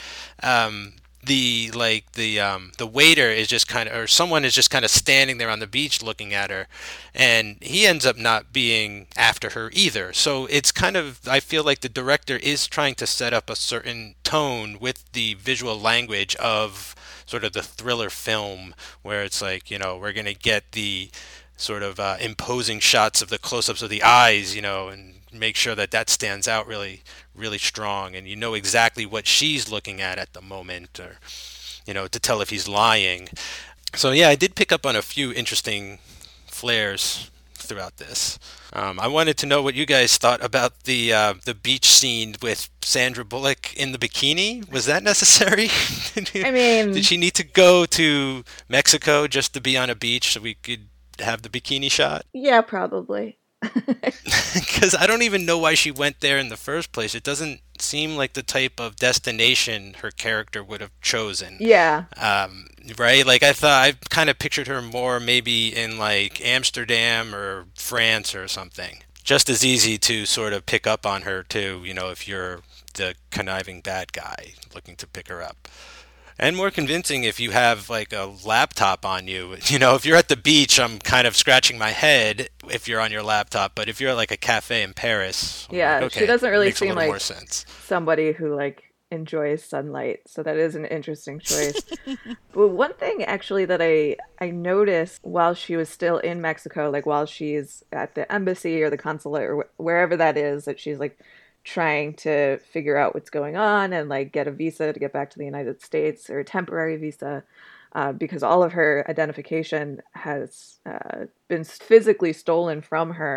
C: the waiter is just kind of, or someone is just kind of standing there on the beach looking at her, and he ends up not being after her either. So it's kind of, I feel like the director is trying to set up a certain tone with the visual language of sort of the thriller film, where it's like, we're going to get the sort of imposing shots of the close-ups of the eyes, and make sure that that stands out really, really strong, and you know exactly what she's looking at the moment, or to tell if he's lying. So yeah, I did pick up on a few interesting flares throughout this. I wanted to know what you guys thought about the beach scene with Sandra Bullock in the bikini. Was that necessary?
A: I
C: Did
A: mean,
C: she need to go to Mexico just to be on a beach so we could have the bikini shot?
A: yeah, probably.
C: Because I don't even know why she went there in the first place. It doesn't seem like the type of destination her character would have chosen.
A: Yeah.
C: Right? Like I thought, I kind of pictured her more maybe in like Amsterdam or France or something. Just as easy to sort of pick up on her too, if you're the conniving bad guy looking to pick her up. And more convincing if you have like a laptop on you. If you're at the beach, I'm kind of scratching my head if you're on your laptop. But if you're at like a cafe in Paris, I'm like,
A: Yeah, she
C: okay,
A: doesn't
C: it
A: really
C: makes a
A: seem
C: little more
A: like
C: sense.
A: somebody who like enjoys sunlight, so that is an interesting choice. But one thing actually that I noticed while she was still in Mexico, like while she's at the embassy or the consulate or wherever that is, that she's like trying to figure out what's going on and like get a visa to get back to the United States, or a temporary visa, because all of her identification has been physically stolen from her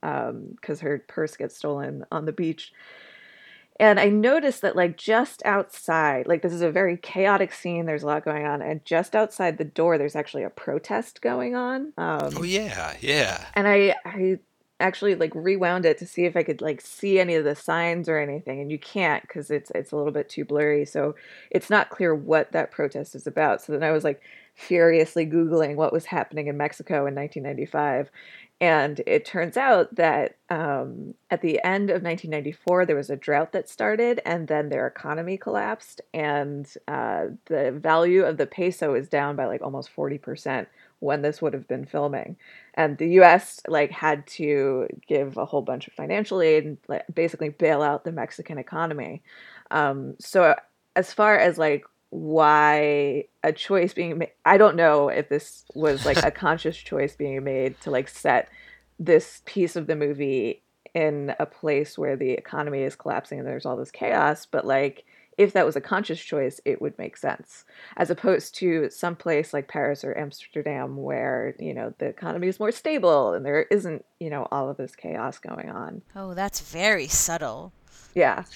A: because her purse gets stolen on the beach. And I noticed that, like, just outside, like, this is a very chaotic scene. There's a lot going on. And just outside the door, there's actually a protest going on.
C: Oh yeah, yeah.
A: And I actually, like, rewound it to see if I could, like, see any of the signs or anything. And you can't because it's a little bit too blurry. So it's not clear what that protest is about. So then I was, like, furiously Googling what was happening in Mexico in 1995. And it turns out that at the end of 1994, there was a drought that started, and then their economy collapsed, and the value of the peso is down by like almost 40% when this would have been filming. And the U.S. like had to give a whole bunch of financial aid and like, basically bail out the Mexican economy. So as far as like why a choice being made, I don't know if this was like a conscious choice being made to like set this piece of the movie in a place where the economy is collapsing and there's all this chaos, but like if that was a conscious choice, it would make sense, as opposed to some place like Paris or Amsterdam where, you know, the economy is more stable and there isn't, you know, all of this chaos going on.
B: Oh, that's very subtle.
A: Yeah.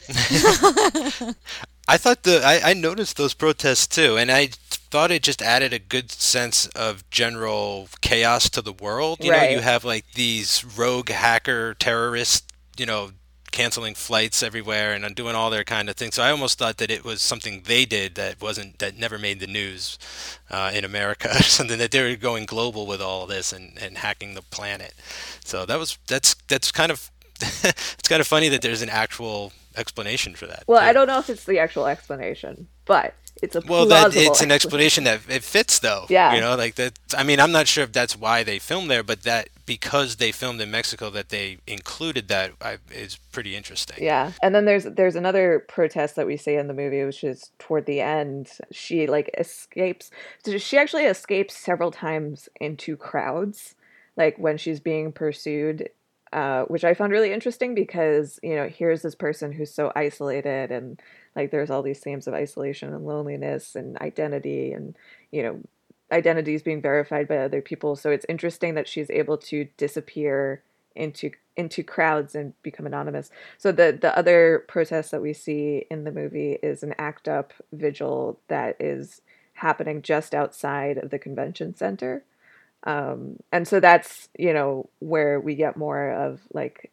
C: I thought I noticed those protests too, and I thought it just added a good sense of general chaos to the world. You know, you
A: Right.
C: have like these rogue hacker terrorists, you know, canceling flights everywhere and doing all their kind of things. So I almost thought that it was something they did that never made the news in America, or something that they were going global with all of this and hacking the planet. So that's kind of it's kind of funny that there's an actual explanation for that
A: Well, I
C: too.
A: don't know if it's the actual explanation, but it's a
C: Well, that
A: plausible
C: it's an explanation
A: explanation.
C: that it fits, though. You
A: Yeah.
C: know, like that. I mean, I'm not sure if that's why they filmed there, but that because they filmed in Mexico, that they included that is pretty interesting.
A: Yeah. And then there's another protest that we see in the movie, which is toward the end. She like escapes. So she actually escapes several times into crowds, like when she's being pursued, which I found really interesting because, you know, here's this person who's so isolated and like there's all these themes of isolation and loneliness and identity and, you know, identities being verified by other people. So it's interesting that she's able to disappear into crowds and become anonymous. So the other protest that we see in the movie is an ACT UP vigil that is happening just outside of the convention center. And so that's, you know, where we get more of like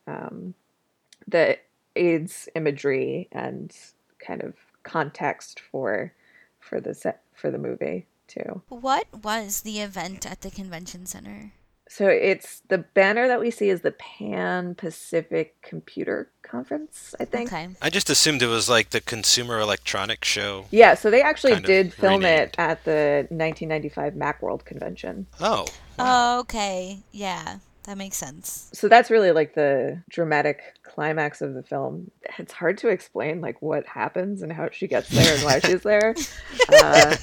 A: the AIDS imagery and kind of context for the set for the movie too.
B: What was the event at the convention center?
A: So it's the banner that we see is the Pan Pacific Computer Conference, I think.
B: Okay.
C: I just assumed it was like the Consumer Electronics Show,
A: Yeah, so they actually
C: kind of
A: did film it
C: renamed.
A: at the 1995 Macworld convention.
C: Oh, wow.
B: Oh, okay. Yeah, that makes sense.
A: So that's really like the dramatic climax of the film. It's hard to explain like what happens and how she gets there and why she's there. Uh,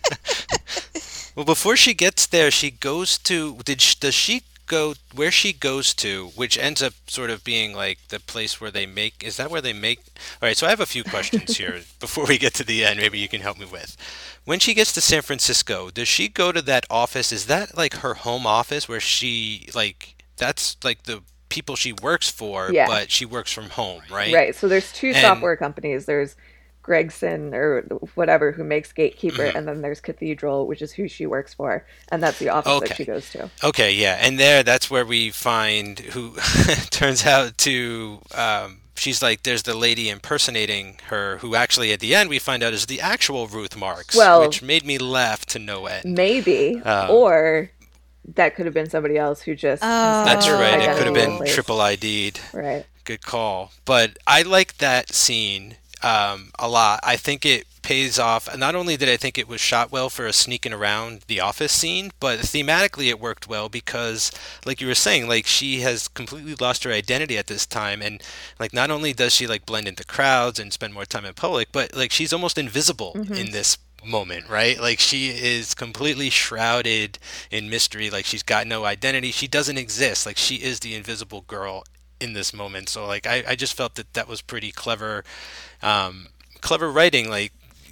C: Well, before she gets there, she goes to. Does she go where she goes to, which ends up sort of being like the place where they make? Is that where they make? All right, so I have a few questions here before we get to the end. Maybe you can help me with. When she gets to San Francisco, does she go to that office? Is that like her home office where she like? That's like the people she works for,
A: yeah,
C: but she works from home, right?
A: right. So there's two
C: And
A: software companies. There's Gregson or whatever who makes Gatekeeper,
C: mhm.
A: and then there's Cathedral, which is who she works for, and that's the office that she
C: Okay.
A: goes to.
C: Okay, yeah, and that's where we find who turns out to she's like there's the lady impersonating her who actually at the end we find out is the actual Ruth Marks,
A: Well,
C: which made me laugh to no end.
A: maybe,
C: Um,
A: or that could have been somebody else who just instead
C: that's
A: her
C: right. It
B: Oh.
C: could have
A: identity
C: been
A: replaced.
C: triple ID'd.
A: Right.
C: Good call. But I like that scene a lot. I think it pays off. Not only did I think it was shot well for a sneaking around the office scene, but thematically it worked well because, like you were saying, like she has completely lost her identity at this time, and like not only does she like blend into crowds and spend more time in public, but like she's almost invisible
A: Hmm.
C: in this moment, right? Like she is completely shrouded in mystery. Like she's got no identity. She doesn't exist. Like she is the invisible girl in this moment. So like I just felt that that was pretty clever, clever writing. Like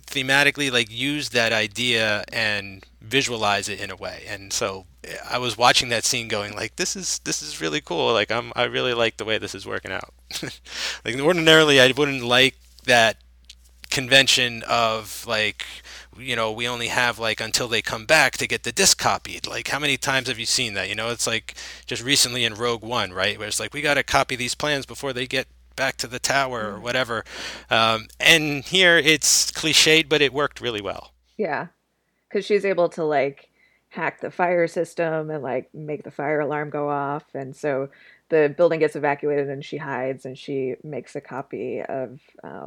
C: thematically like use that idea and visualize it in a way. And so I was watching that scene going like this is really cool. Like I really like the way this is working out. Like ordinarily I wouldn't like that convention of like we only have like until they come back to get the disc copied. Like how many times have you seen that? It's like just recently in Rogue One, right, where it's like we got to copy these plans before they get back to the tower or whatever. And here it's cliched, but it worked really well.
A: Yeah, because she's able to like hack the fire system and like make the fire alarm go off, and so the building gets evacuated, and she hides and she makes a copy of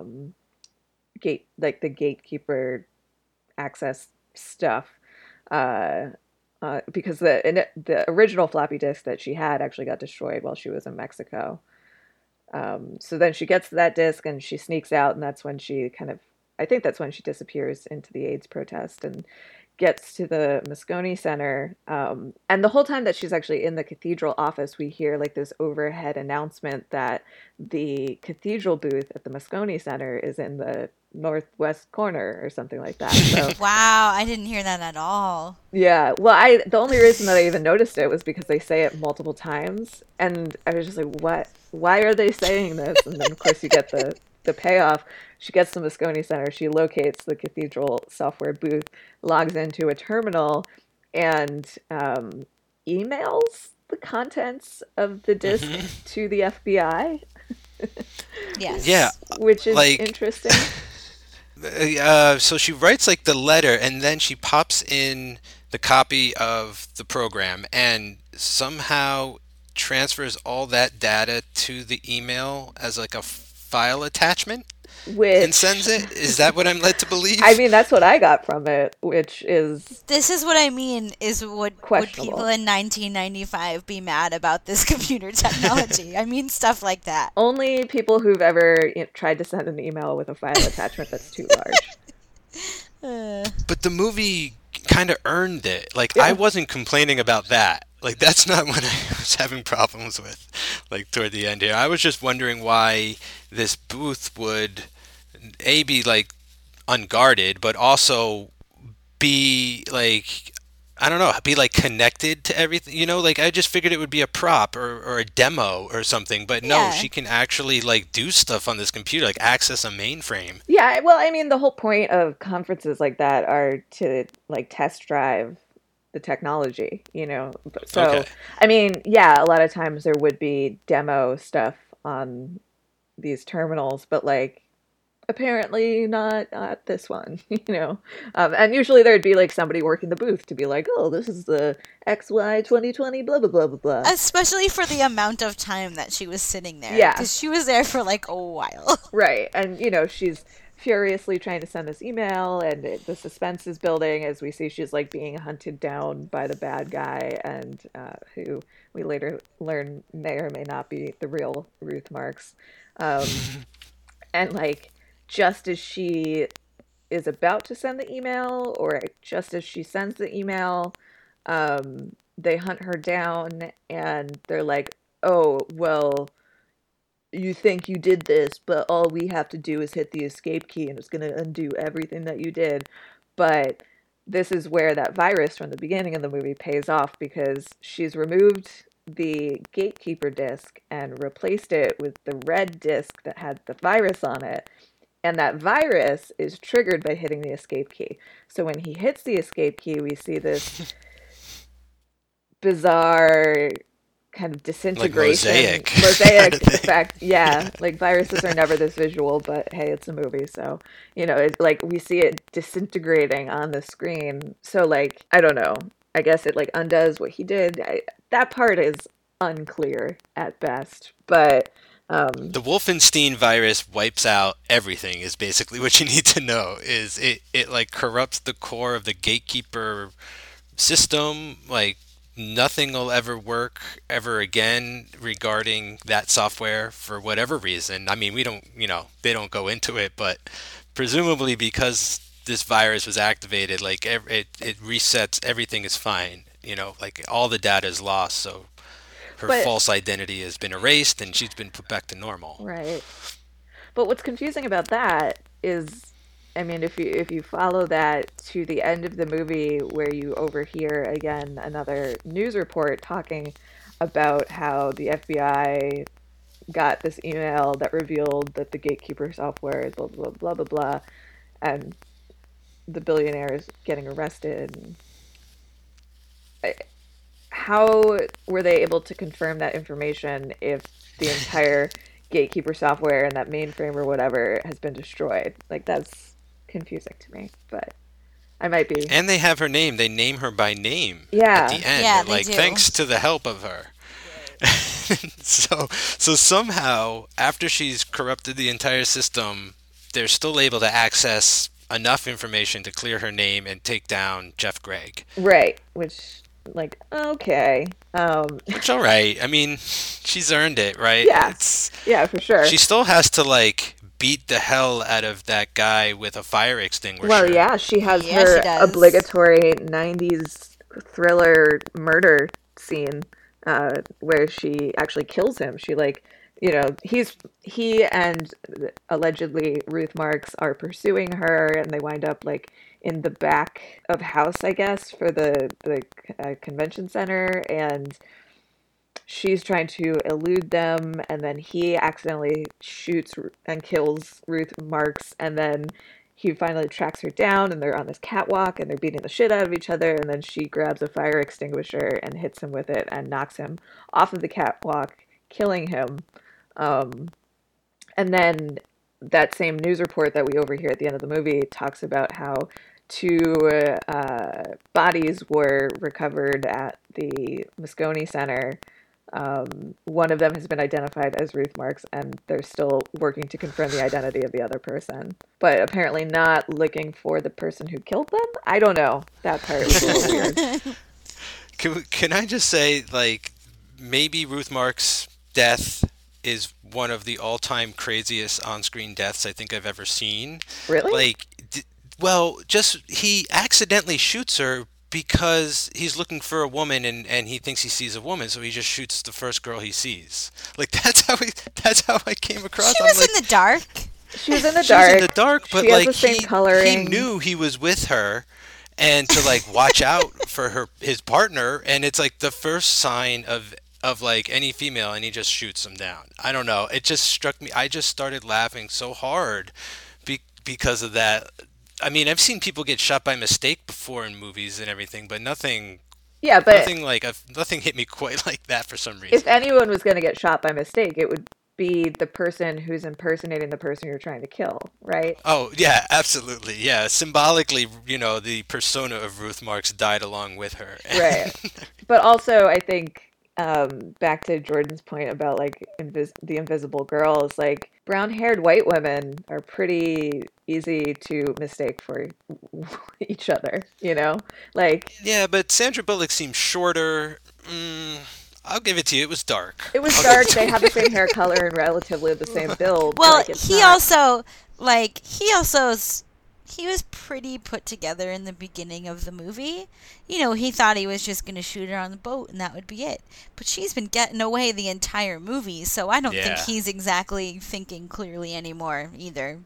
A: like the gatekeeper access stuff. Uh, because the original floppy disk that she had actually got destroyed while she was in Mexico. So then she gets that disc and she sneaks out, and that's when she I think that's when she disappears into the AIDS protest and gets to the Moscone Center. And the whole time that she's actually in the cathedral office, we hear like this overhead announcement that the cathedral booth at the Moscone Center is in the northwest corner or something like that. So
B: Wow, I didn't hear that at all.
A: yeah, well, the only reason that I even noticed it was because they say it multiple times, and I was just like, "What? Why are they saying this?" And then, of course, you get the payoff. She gets to Moscone Center. She locates the cathedral software booth, logs into a terminal, and emails the contents of the disk to the FBI,
C: Yeah,
B: Yes.
A: which is
C: like
A: interesting.
C: so she writes like the letter and then she pops in the copy of the program and somehow transfers all that data to the email as like a file attachment and
A: Which,
C: sends it. Is that what I'm led to
A: I
C: believe?
A: mean, that's what I got from it, which is
B: This is what I mean is would people
A: questionable.
B: in 1995 be mad about this computer technology? I mean stuff like that.
A: Only people who've ever tried to send an email with a file attachment that's too large.
B: Uh,
C: But the movie kind of earned it. Like I
A: Yeah.
C: wasn't complaining about that. Like that's not what I was having problems with. Like toward the end here, I was just wondering why this booth would a be like unguarded, but also be like I don't know, be like connected to everything. Like I just figured it would be a prop or a demo or something, but no,
B: yeah.
C: she can actually like do stuff on this computer, like access a mainframe.
A: Yeah, well, I mean, the whole point of conferences like that are to like test drive the technology, you know.
C: Okay.
A: So, I mean, yeah, a lot of times there would be demo stuff on these terminals, but like apparently not at this one, you know. And usually there'd be like somebody working the booth to be like, "Oh, this is the XY 2020 blah blah blah blah blah."
B: Especially for the amount of time that she was sitting there
A: Yeah,
B: because she was there for like a while.
A: right. And you know, she's furiously trying to send this email, and the suspense is building as we see she's like being hunted down by the bad guy, and who we later learn may or may not be the real Ruth Marks. Um, and like, just as she is about to send the email, or just as she sends the email, they hunt her down, and they're like, "Oh, well, you think you did this, but all we have to do is hit the escape key and it's going to undo everything that you did." But this is where that virus from the beginning of the movie pays off, because she's removed the gatekeeper disc and replaced it with the red disc that had the virus on it. And that virus is triggered by hitting the escape key. So when he hits the escape key, we see this bizarre kind of
C: Like
A: disintegration
C: mosaic kind of
A: mosaic
C: thing.
A: effect. Yeah, like viruses are never this visual, but hey, it's a movie, so you know, it like we see it disintegrating on the screen. So like, I don't know, I guess it like undoes what he did. That part is unclear at best, but
C: The Wolfenstein virus wipes out everything is basically what you need to know is it like corrupts the core of the gatekeeper system. Like nothing will ever work ever again regarding that software for whatever reason. I mean, we don't, they don't go into it, but presumably because this virus was activated, like it resets, everything is fine. Like all the data is lost, so her
A: but
C: false identity has been erased and she's been put back to normal.
A: right. But what's confusing about that is, I mean, if you follow that to the end of the movie, where you overhear again another news report talking about how the FBI got this email that revealed that the gatekeeper software is blah blah blah blah blah, and the billionaire is getting arrested. And how were they able to confirm that information if the entire gatekeeper software and that mainframe or whatever has been destroyed? Like, that's confusing to me, but I might be.
C: And they have her name. They name her by name at
A: Yeah,
C: the end.
B: Yeah,
C: They're
B: they
C: like,
B: do.
C: thanks to the help of her. So somehow, after she's corrupted the entire system, they're still able to access enough information to clear her name and take down Jeff Gregg.
A: right. Which, like, okay.
C: Which, all right. I mean, she's earned it, right?
A: Yeah,
C: It's
A: yeah, for sure.
C: She still has to like beat the hell out of that guy with a fire
A: Well,
C: extinguisher.
A: yeah, she has
B: Yeah, she
A: her
B: does.
A: obligatory 90s thriller murder scene, where she actually kills him. She, like, he and allegedly Ruth Marks are pursuing her, and they wind up, like, in the back of house, I guess, for the convention center, and she's trying to elude them, and then he accidentally shoots and kills Ruth Marks, and then he finally tracks her down, and they're on this catwalk, and they're beating the shit out of each other, and then she grabs a fire extinguisher and hits him with it and knocks him off of the catwalk, killing him. Um, and then that same news report that we overhear at the end of the movie talks about how two bodies were recovered at the Moscone Center. One of them has been identified as Ruth Marks, and they're still working to confirm the identity of the other person, but apparently not looking for the person who killed them. I don't know. That part was a little weird.
C: Can I just say, like, maybe Ruth Mark's death is one of the all-time craziest on-screen deaths I think I've ever seen.
A: Really?
C: Like, well, just he accidentally shoots her because he's looking for a woman and he thinks he sees a woman, so he just shoots the first girl he sees. Like that's how I came
B: She
C: across. I'm
B: was
C: like,
B: in the dark.
A: She was in the
C: she was in the
A: dark.
C: dark, but
A: She has
C: like
A: the same
C: he
A: coloring.
C: knew he was with her and to like watch out for his partner, and it's like the first sign of like any female, and he just shoots them down. I don't know. It just struck me. I just started laughing so hard because of that. I mean, I've seen people get shot by mistake before in movies and everything, but
A: Yeah, but
C: nothing hit me quite like that for some
A: if
C: reason.
A: anyone was going to get shot by mistake, it would be the person who's impersonating the person you're trying to kill, right?
C: Oh, yeah, absolutely. Yeah, symbolically, the persona of Ruth Marks died along with her.
A: Right. But also, I think, back to Jordan's point about, like, the invisible girls, like, brown-haired white women are pretty easy to mistake for each other, you know? Like,
C: Yeah, but Sandra Bullock seems shorter. I'll give it to you. It was dark.
A: it was
C: I'll give
A: dark.
C: it
A: They
C: to
A: have the same hair color and relatively the same build.
B: Well,
A: Like, it's
B: he
A: not.
B: also like he was pretty put together in the beginning of the movie. You know, he thought he was just going to shoot her on the boat and that would be it. But she's been getting away the entire movie, so I don't think
C: Yeah.
B: he's exactly thinking clearly anymore either.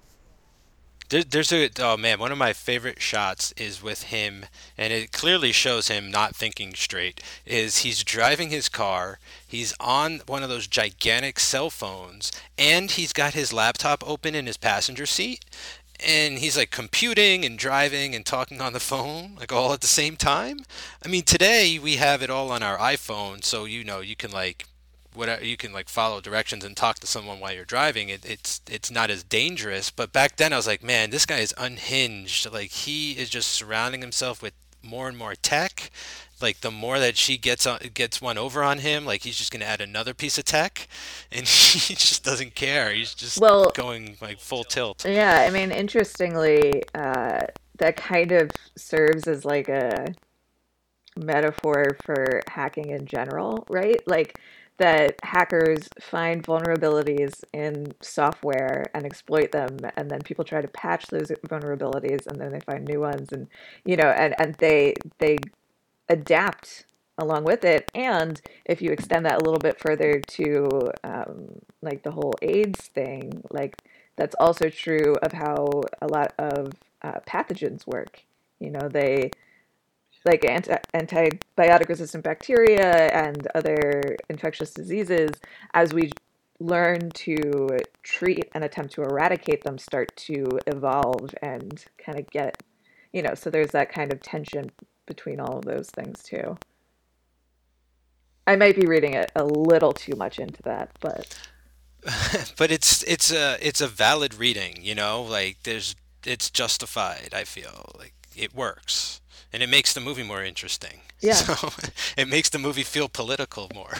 C: Oh man, one of my favorite shots is with him, and it clearly shows him not thinking straight. Is he's driving his car, he's on one of those gigantic cell phones, and he's got his laptop open in his passenger seat, and he's like computing and driving and talking on the phone, like all at the same time. I mean, today we have it all on our iPhone, so you can like whatever you can like follow directions and talk to someone while you're driving. It's not as dangerous, but back then I was like, man, this guy is unhinged. Like he is just surrounding himself with more and more tech. Like the more that she gets one over on him, like he's just gonna add another piece of tech, and he just doesn't care. He's just
A: Well,
C: going like full tilt.
A: yeah, I mean, interestingly, that kind of serves as like a metaphor for hacking in general, right? Like that hackers find vulnerabilities in software and exploit them, and then people try to patch those vulnerabilities, and then they find new ones, and and they adapt along with it. And if you extend that a little bit further to, like, the whole AIDS thing, like, that's also true of how a lot of pathogens work. You know, they like antibiotic resistant bacteria and other infectious diseases, as we learn to treat and attempt to eradicate them, start to evolve and kind of get, so there's that kind of tension between all of those things too. I might be reading it a little too much into that, but
C: But it's a valid reading, like it's justified, I feel. Like it works. And it makes the movie more interesting.
A: yeah,
C: So it makes the movie feel political more.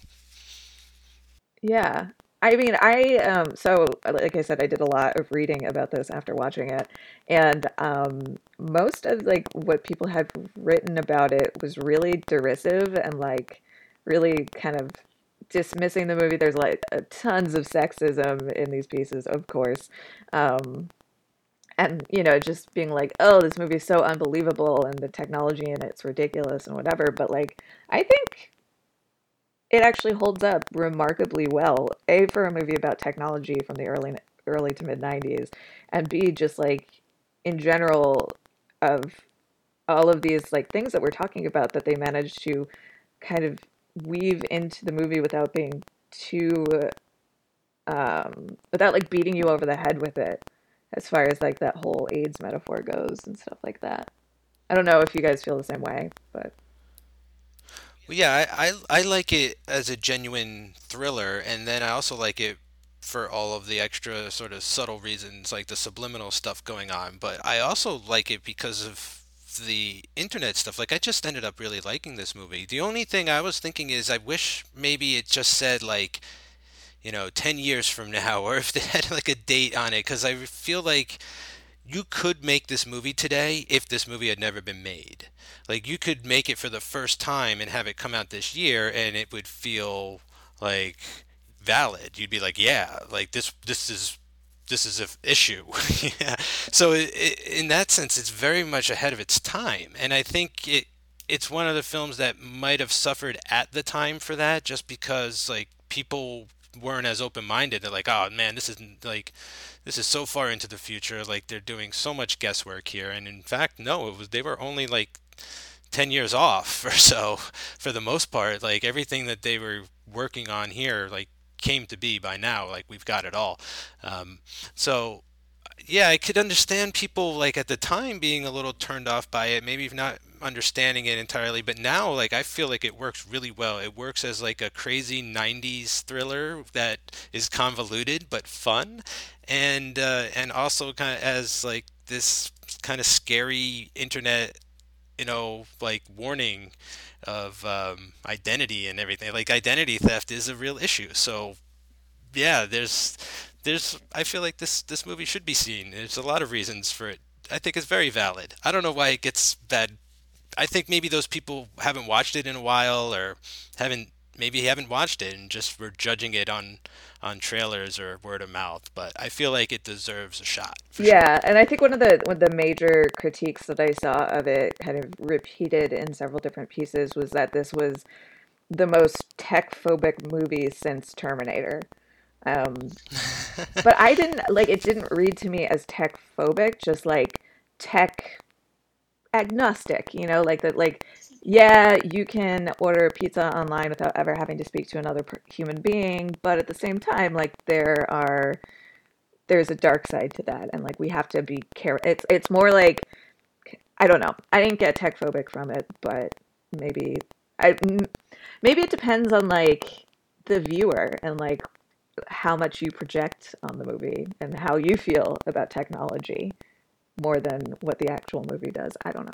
A: yeah. I mean, so like I said, I did a lot of reading about this after watching it, and most of like what people had written about it was really derisive and like really kind of dismissing the movie. There's like tons of sexism in these pieces, of course, um, and just being like, oh, this movie is so unbelievable, and the technology in it's ridiculous and whatever. But like, I think it actually holds up remarkably well. A, for a movie about technology from the early to mid '90s, and B, just like in general of all of these like things that we're talking about that they managed to kind of weave into the movie without being too without like beating you over the head with it, as far as like that whole AIDS metaphor goes and stuff like that. I don't know if you guys feel the same way, but
C: Well, yeah, I like it as a genuine thriller, and then I also like it for all of the extra sort of subtle reasons, like the subliminal stuff going on. But I also like it because of the internet stuff. Like, I just ended up really liking this movie. The only thing I was thinking is I wish maybe it just said, like, 10 years from now, or if they had like a date on it, because I feel like you could make this movie today if this movie had never been made. Like you could make it for the first time and have it come out this year and it would feel like valid. You'd be like, yeah, like this is a issue. Yeah. So in that sense it's very much ahead of its time. And I think it's one of the films that might have suffered at the time for that just because like people weren't as open-minded. They're like, oh man, this is so far into the future. Like they're doing so much guesswork here. And in fact, no, they were only like 10 years off or so for the most part. Like everything that they were working on here, like came to be by now. Like we've got it all. Um, so yeah, I could understand people like at the time being a little turned off by it, maybe not understanding it entirely, but now like I feel like it works really well. It works as like a crazy 90s thriller that is convoluted but fun and also kind of as like this kind of scary internet, like warning of identity and everything. Like identity theft is a real issue. So yeah, there's I feel like this movie should be seen. There's a lot of reasons for it. I think it's very valid. I don't know why it gets bad. I think maybe those people haven't watched it in a while or haven't watched it and just were judging it on trailers or word of mouth, but I feel like it deserves a shot for sure.
A: yeah, and I think one of the major critiques that I saw of it, kind of repeated in several different pieces, was that this was the most tech phobic movie since Terminator. Um, but I didn't like it. Didn't read to me as tech phobic, just like tech agnostic. Like that. Like, yeah, you can order pizza online without ever having to speak to another human being, but at the same time, like there's a dark side to that, and like we have to be careful. It's more like, I don't know. I didn't get tech phobic from it, but maybe I maybe it depends on like the viewer and like how much you project on the movie and how you feel about technology more than what the actual movie does. I don't know.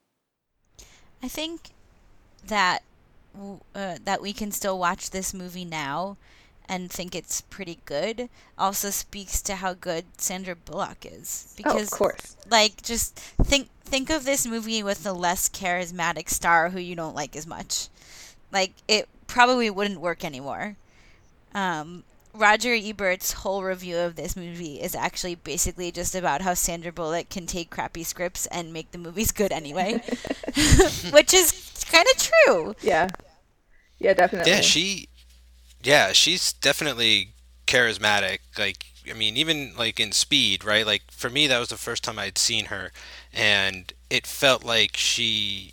B: I think that that we can still watch this movie now and think it's pretty good also speaks to how good Sandra Bullock is,
A: Oh, of
B: because
A: course.
B: like just think of this movie with a less charismatic star who you don't like as much. Like it probably wouldn't work anymore. um Roger Ebert's whole review of this movie is actually basically just about how Sandra Bullock can take crappy scripts and make the movies good anyway, which is kind of true.
A: Yeah. Yeah,
C: Yeah,
A: definitely.
C: she's definitely charismatic. Like I mean, even like in Speed, right? Like for me, that was the first time I'd seen her, and it felt like she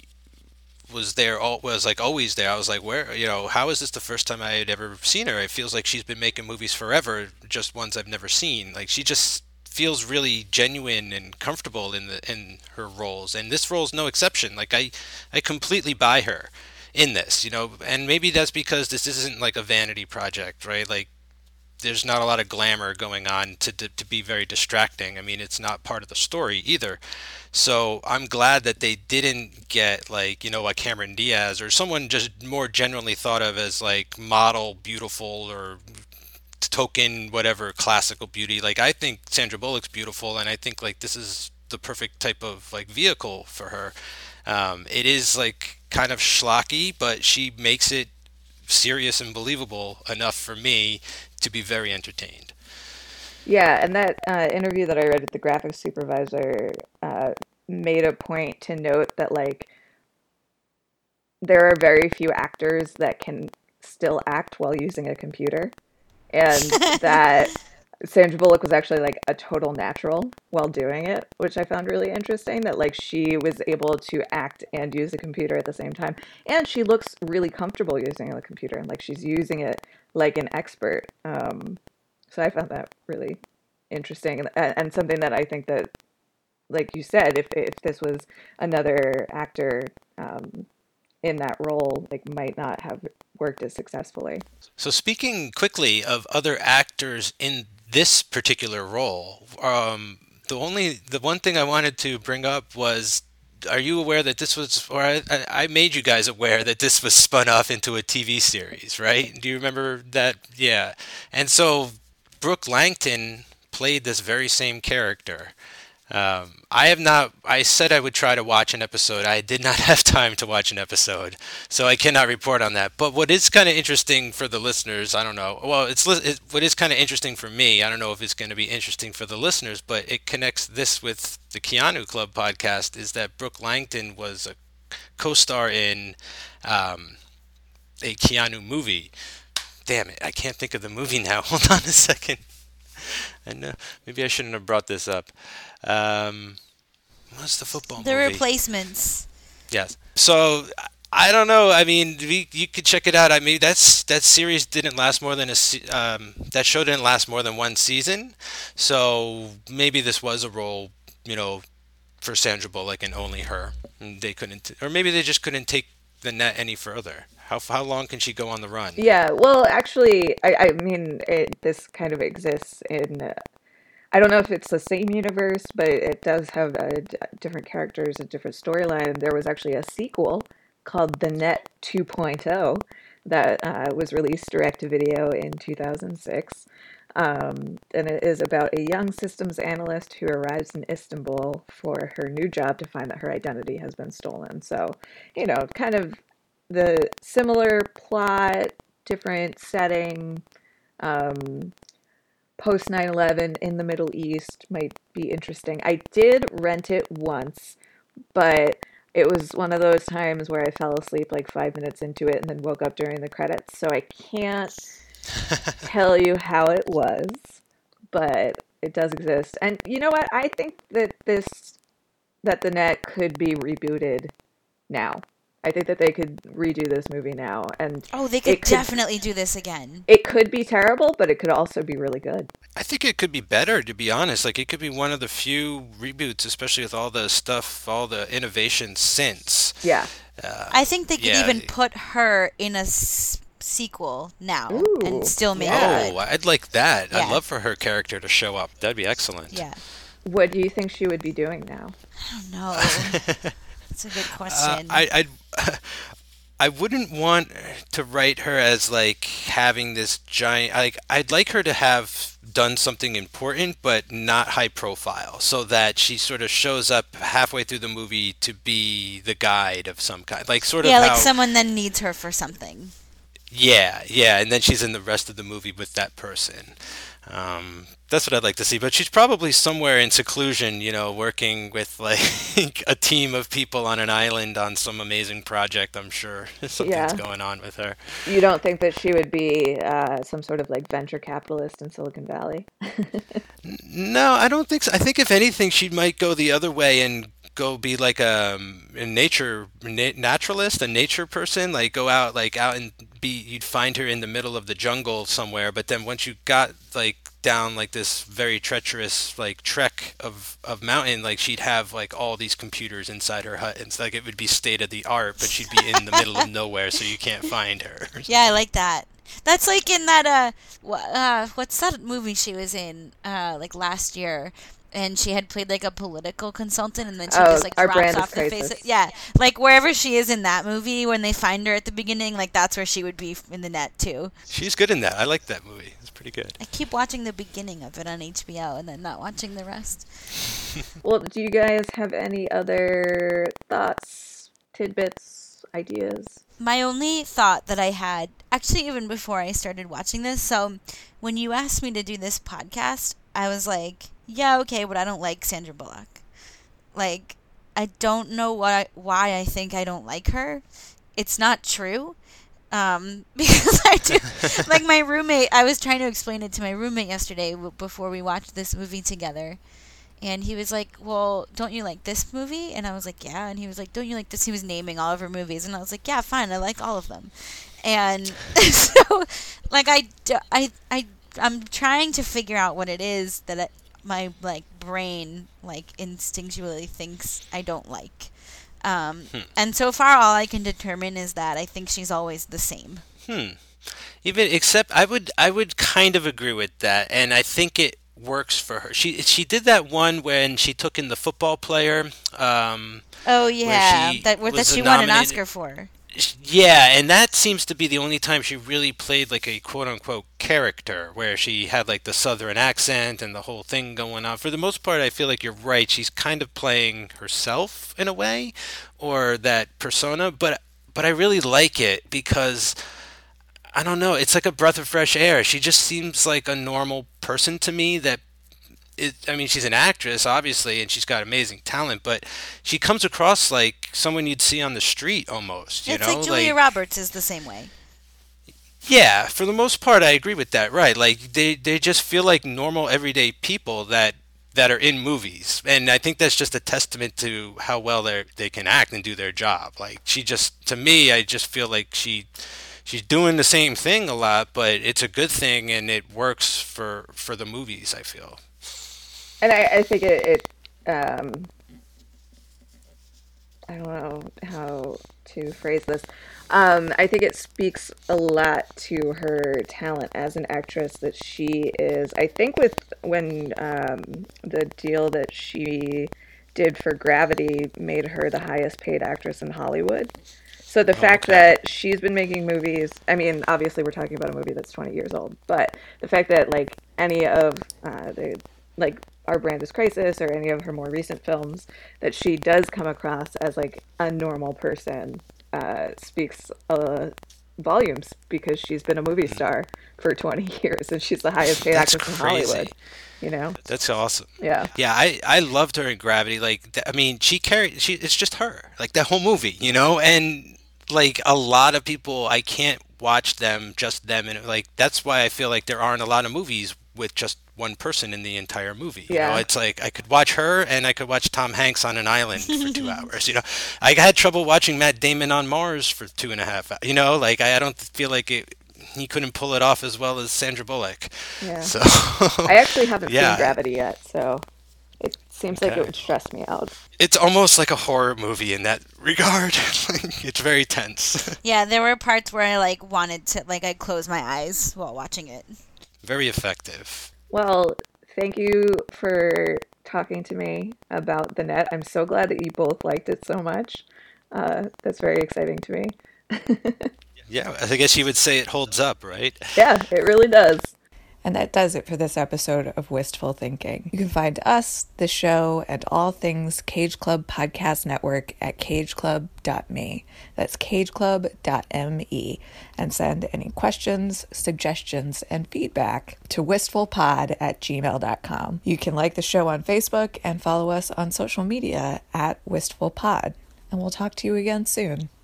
C: was like always there. I was like, where, how is this the first time I had ever seen her? It feels like she's been making movies forever, just ones I've never seen. Like she just feels really genuine and comfortable in her roles, and this role's no exception. Like I completely buy her in this, and maybe that's because this isn't like a vanity project, right? Like there's not a lot of glamour going on to be very distracting. I mean, it's not part of the story either. So I'm glad that they didn't get like, a Cameron Diaz or someone just more generally thought of as like model beautiful or token whatever classical beauty. Like I think Sandra Bullock's beautiful, and I think like this is the perfect type of like vehicle for her. It is like kind of schlocky, but she makes it serious and believable enough for me to be very entertained.
A: Yeah, and that interview that I read with the graphics supervisor made a point to note that like there are very few actors that can still act while using a computer, and that Sandra Bullock was actually like a total natural while doing it, which I found really interesting. That like she was able to act and use a computer at the same time, and she looks really comfortable using a computer, and like she's using it like an expert. So I found that really interesting, and something that I think that, like you said, if this was another actor in that role, like might not have worked as successfully.
C: So speaking quickly of other actors in this particular role, the one thing I wanted to bring up was, are you aware that this was, or I made you guys aware that this was spun off into a TV series, right? Do you remember that? Yeah. And so Brooke Langton played this very same character. I have not. I said I would try to watch an episode. I did not have time to watch an episode, so I cannot report on that. But what is kind of interesting for the listeners, I don't know. Well, what is kind of interesting for me. I don't know if it's going to be interesting for the listeners, but it connects this with the Keanu Club podcast. Is that Brooke Langton was a co-star in a Keanu movie. Damn it, I can't think of the movie now. Hold on a second. I know. Maybe I shouldn't have brought this up. Um, what's the football
B: The
C: movie?
B: Replacements.
C: Yes. So I don't know. I mean, you could check it out. I mean, that series didn't last more than that show didn't last more than one season. So maybe this was a role, for Sandra Bullock and only her. And they couldn't, or maybe they just couldn't take the net any further. How long can she go on the run?
A: Yeah, well, actually, I mean, this kind of exists in. I don't know if it's the same universe, but it does have different characters, a different storyline. And there was actually a sequel called The Net 2.0 that was released direct to video in 2006. And it is about a young systems analyst who arrives in Istanbul for her new job to find that her identity has been stolen. So, kind of the similar plot, different setting, um, post 9/11 in the Middle East might be interesting. I did rent it once, but it was one of those times where I fell asleep like 5 minutes into it and then woke up during the credits. So I can't tell you how it was, but it does exist. And you know what? I think that the net could be rebooted now. I think that they could redo this movie now, and
B: Oh, they could definitely do this again.
A: it could be terrible, but it could also be really good.
C: I think it could be better, to be honest. Like, it could be one of the few reboots, especially with all the stuff, all the innovation since.
A: Yeah.
B: I think they could
C: Yeah.
B: even put her in a sequel now and
A: Ooh,
B: still make
A: yeah.
B: it
C: Oh,
B: good.
C: I'd like that. I'd
B: Yeah.
C: love for her character to show up. That'd be excellent.
B: Yeah.
A: What do you think she would be doing now?
B: I don't know. That's a good question.
C: I wouldn't want to write her as like having this giant. Like, I'd like her to have done something important, but not high profile, so that she sort of shows up halfway through the movie to be the guide of some kind. Like sort of
B: yeah, like
C: how.
B: someone then needs her for something.
C: Yeah, and then she's in the rest of the movie with that person. That's what I'd like to see. But she's probably somewhere in seclusion, working with like a team of people on an island on some amazing project. I'm sure something's
A: Yeah.
C: going on with her.
A: You don't think that she would be some sort of like venture capitalist in Silicon Valley?
C: No, I don't think so. I think if anything, she might go the other way and go be like a naturalist, a nature person. Like go out, like out and be. You'd find her in the middle of the jungle somewhere. But then once you got like down like this very treacherous like trek of mountain, like she'd have like all these computers inside her hut. It's like it would be state of the art, but she'd be in the middle of nowhere, so you can't find her or
B: Yeah, I
C: something.
B: like that. That's like in that what's that movie she was in like last year, and she had played like a political consultant, and then she
A: Oh,
B: just like
A: Our
B: drops
A: Brand is
B: off the face.
A: Crisis.
B: Yeah, like wherever she is in that movie, when they find her at the beginning, like that's where she would be in the net too.
C: She's good in that. I like that movie. It's pretty good.
B: I keep watching the beginning of it on HBO and then not watching the rest.
A: Well, do you guys have any other thoughts, tidbits, ideas?
B: My only thought that I had, actually, even before I started watching this, so when you asked me to do this podcast, I was like, yeah, okay, but I don't like Sandra Bullock. Like, I don't know why I think I don't like her. It's not true. Because I do, like my roommate, I was trying to explain it to my roommate yesterday before we watched this movie together. And he was like, well, don't you like this movie? And I was like, yeah. And he was like, don't you like this? He was naming all of her movies. And I was like, yeah, fine. I like all of them. And so, like, I'm trying to figure out what it is that my, like, brain, like, instinctually thinks I don't like. And so far, all I can determine is that I think she's always the same.
C: Hmm. Even except I would kind of agree with that, and I think it works for her. She did that one when she took in the football player,
B: Oh,
C: where
B: yeah.
C: she
B: That
C: was
B: she won an
C: nominated.
B: Oscar for.
C: Yeah, and that seems to be the only time she really played like a quote unquote character, where she had like the southern accent and the whole thing going on. For the most part, I feel like you're right. She's kind of playing herself in a way, or that persona, but I really like it because I don't know. It's like a breath of fresh air. She just seems like a normal person to me. I mean, she's an actress, obviously, and she's got amazing talent, but she comes across like someone you'd see on the street almost,
B: It's like Julia
C: Like,
B: Roberts is the same way.
C: yeah, for the most part, I agree with that, right? Like, they just feel like normal, everyday people that are in movies. And I think that's just a testament to how well they can act and do their job. Like, to me, I just feel like she's doing the same thing a lot, but it's a good thing and it works for the movies, I feel.
A: And I think it I don't know how to phrase this. I think it speaks a lot to her talent as an actress that she is. I think with when the deal that she did for Gravity made her the highest paid actress in Hollywood. So the
C: Oh,
A: fact
C: okay.
A: that she's been making movies, I mean, obviously we're talking about a movie that's 20 years old, but the fact that like any of the like Our Brand is Crisis or any of her more recent films, that she does come across as like a normal person speaks volumes because she's been a movie star for 20 years and she's the highest paid
C: That's
A: actress in Hollywood,
C: crazy.
A: you know?
C: That's awesome.
A: Yeah.
C: Yeah, I loved her in Gravity. Like, I mean, it's just her. Like that whole movie, and like a lot of people, I can't watch just them, and like that's why I feel like there aren't a lot of movies with just one person in the entire movie.
A: Yeah.
C: It's like I could watch her and I could watch Tom Hanks on an island for 2 hours. I had trouble watching Matt Damon on Mars for 2.5 hours. Like I don't feel like he couldn't pull it off as well as Sandra Bullock.
A: Yeah.
C: So,
A: I actually haven't seen
C: yeah.
A: Gravity yet, so it seems like it
C: Okay.
A: would stress me out.
C: It's almost like a horror movie in that regard. Like, it's very tense.
B: Yeah, there were parts where I like wanted to like I closed my eyes while watching it.
C: Very effective.
A: Well, thank you for talking to me about the net. I'm so glad that you both liked it so much. That's very exciting to me.
C: Yeah, I guess you would say it holds up, right?
A: Yeah, it really does. And that does it for this episode of Wistful Thinking. You can find us, the show, and all things Cage Club Podcast Network at cageclub.me. That's cageclub.me. And send any questions, suggestions, and feedback to wistfulpod@gmail.com. You can like the show on Facebook and follow us on social media at wistfulpod. And we'll talk to you again soon.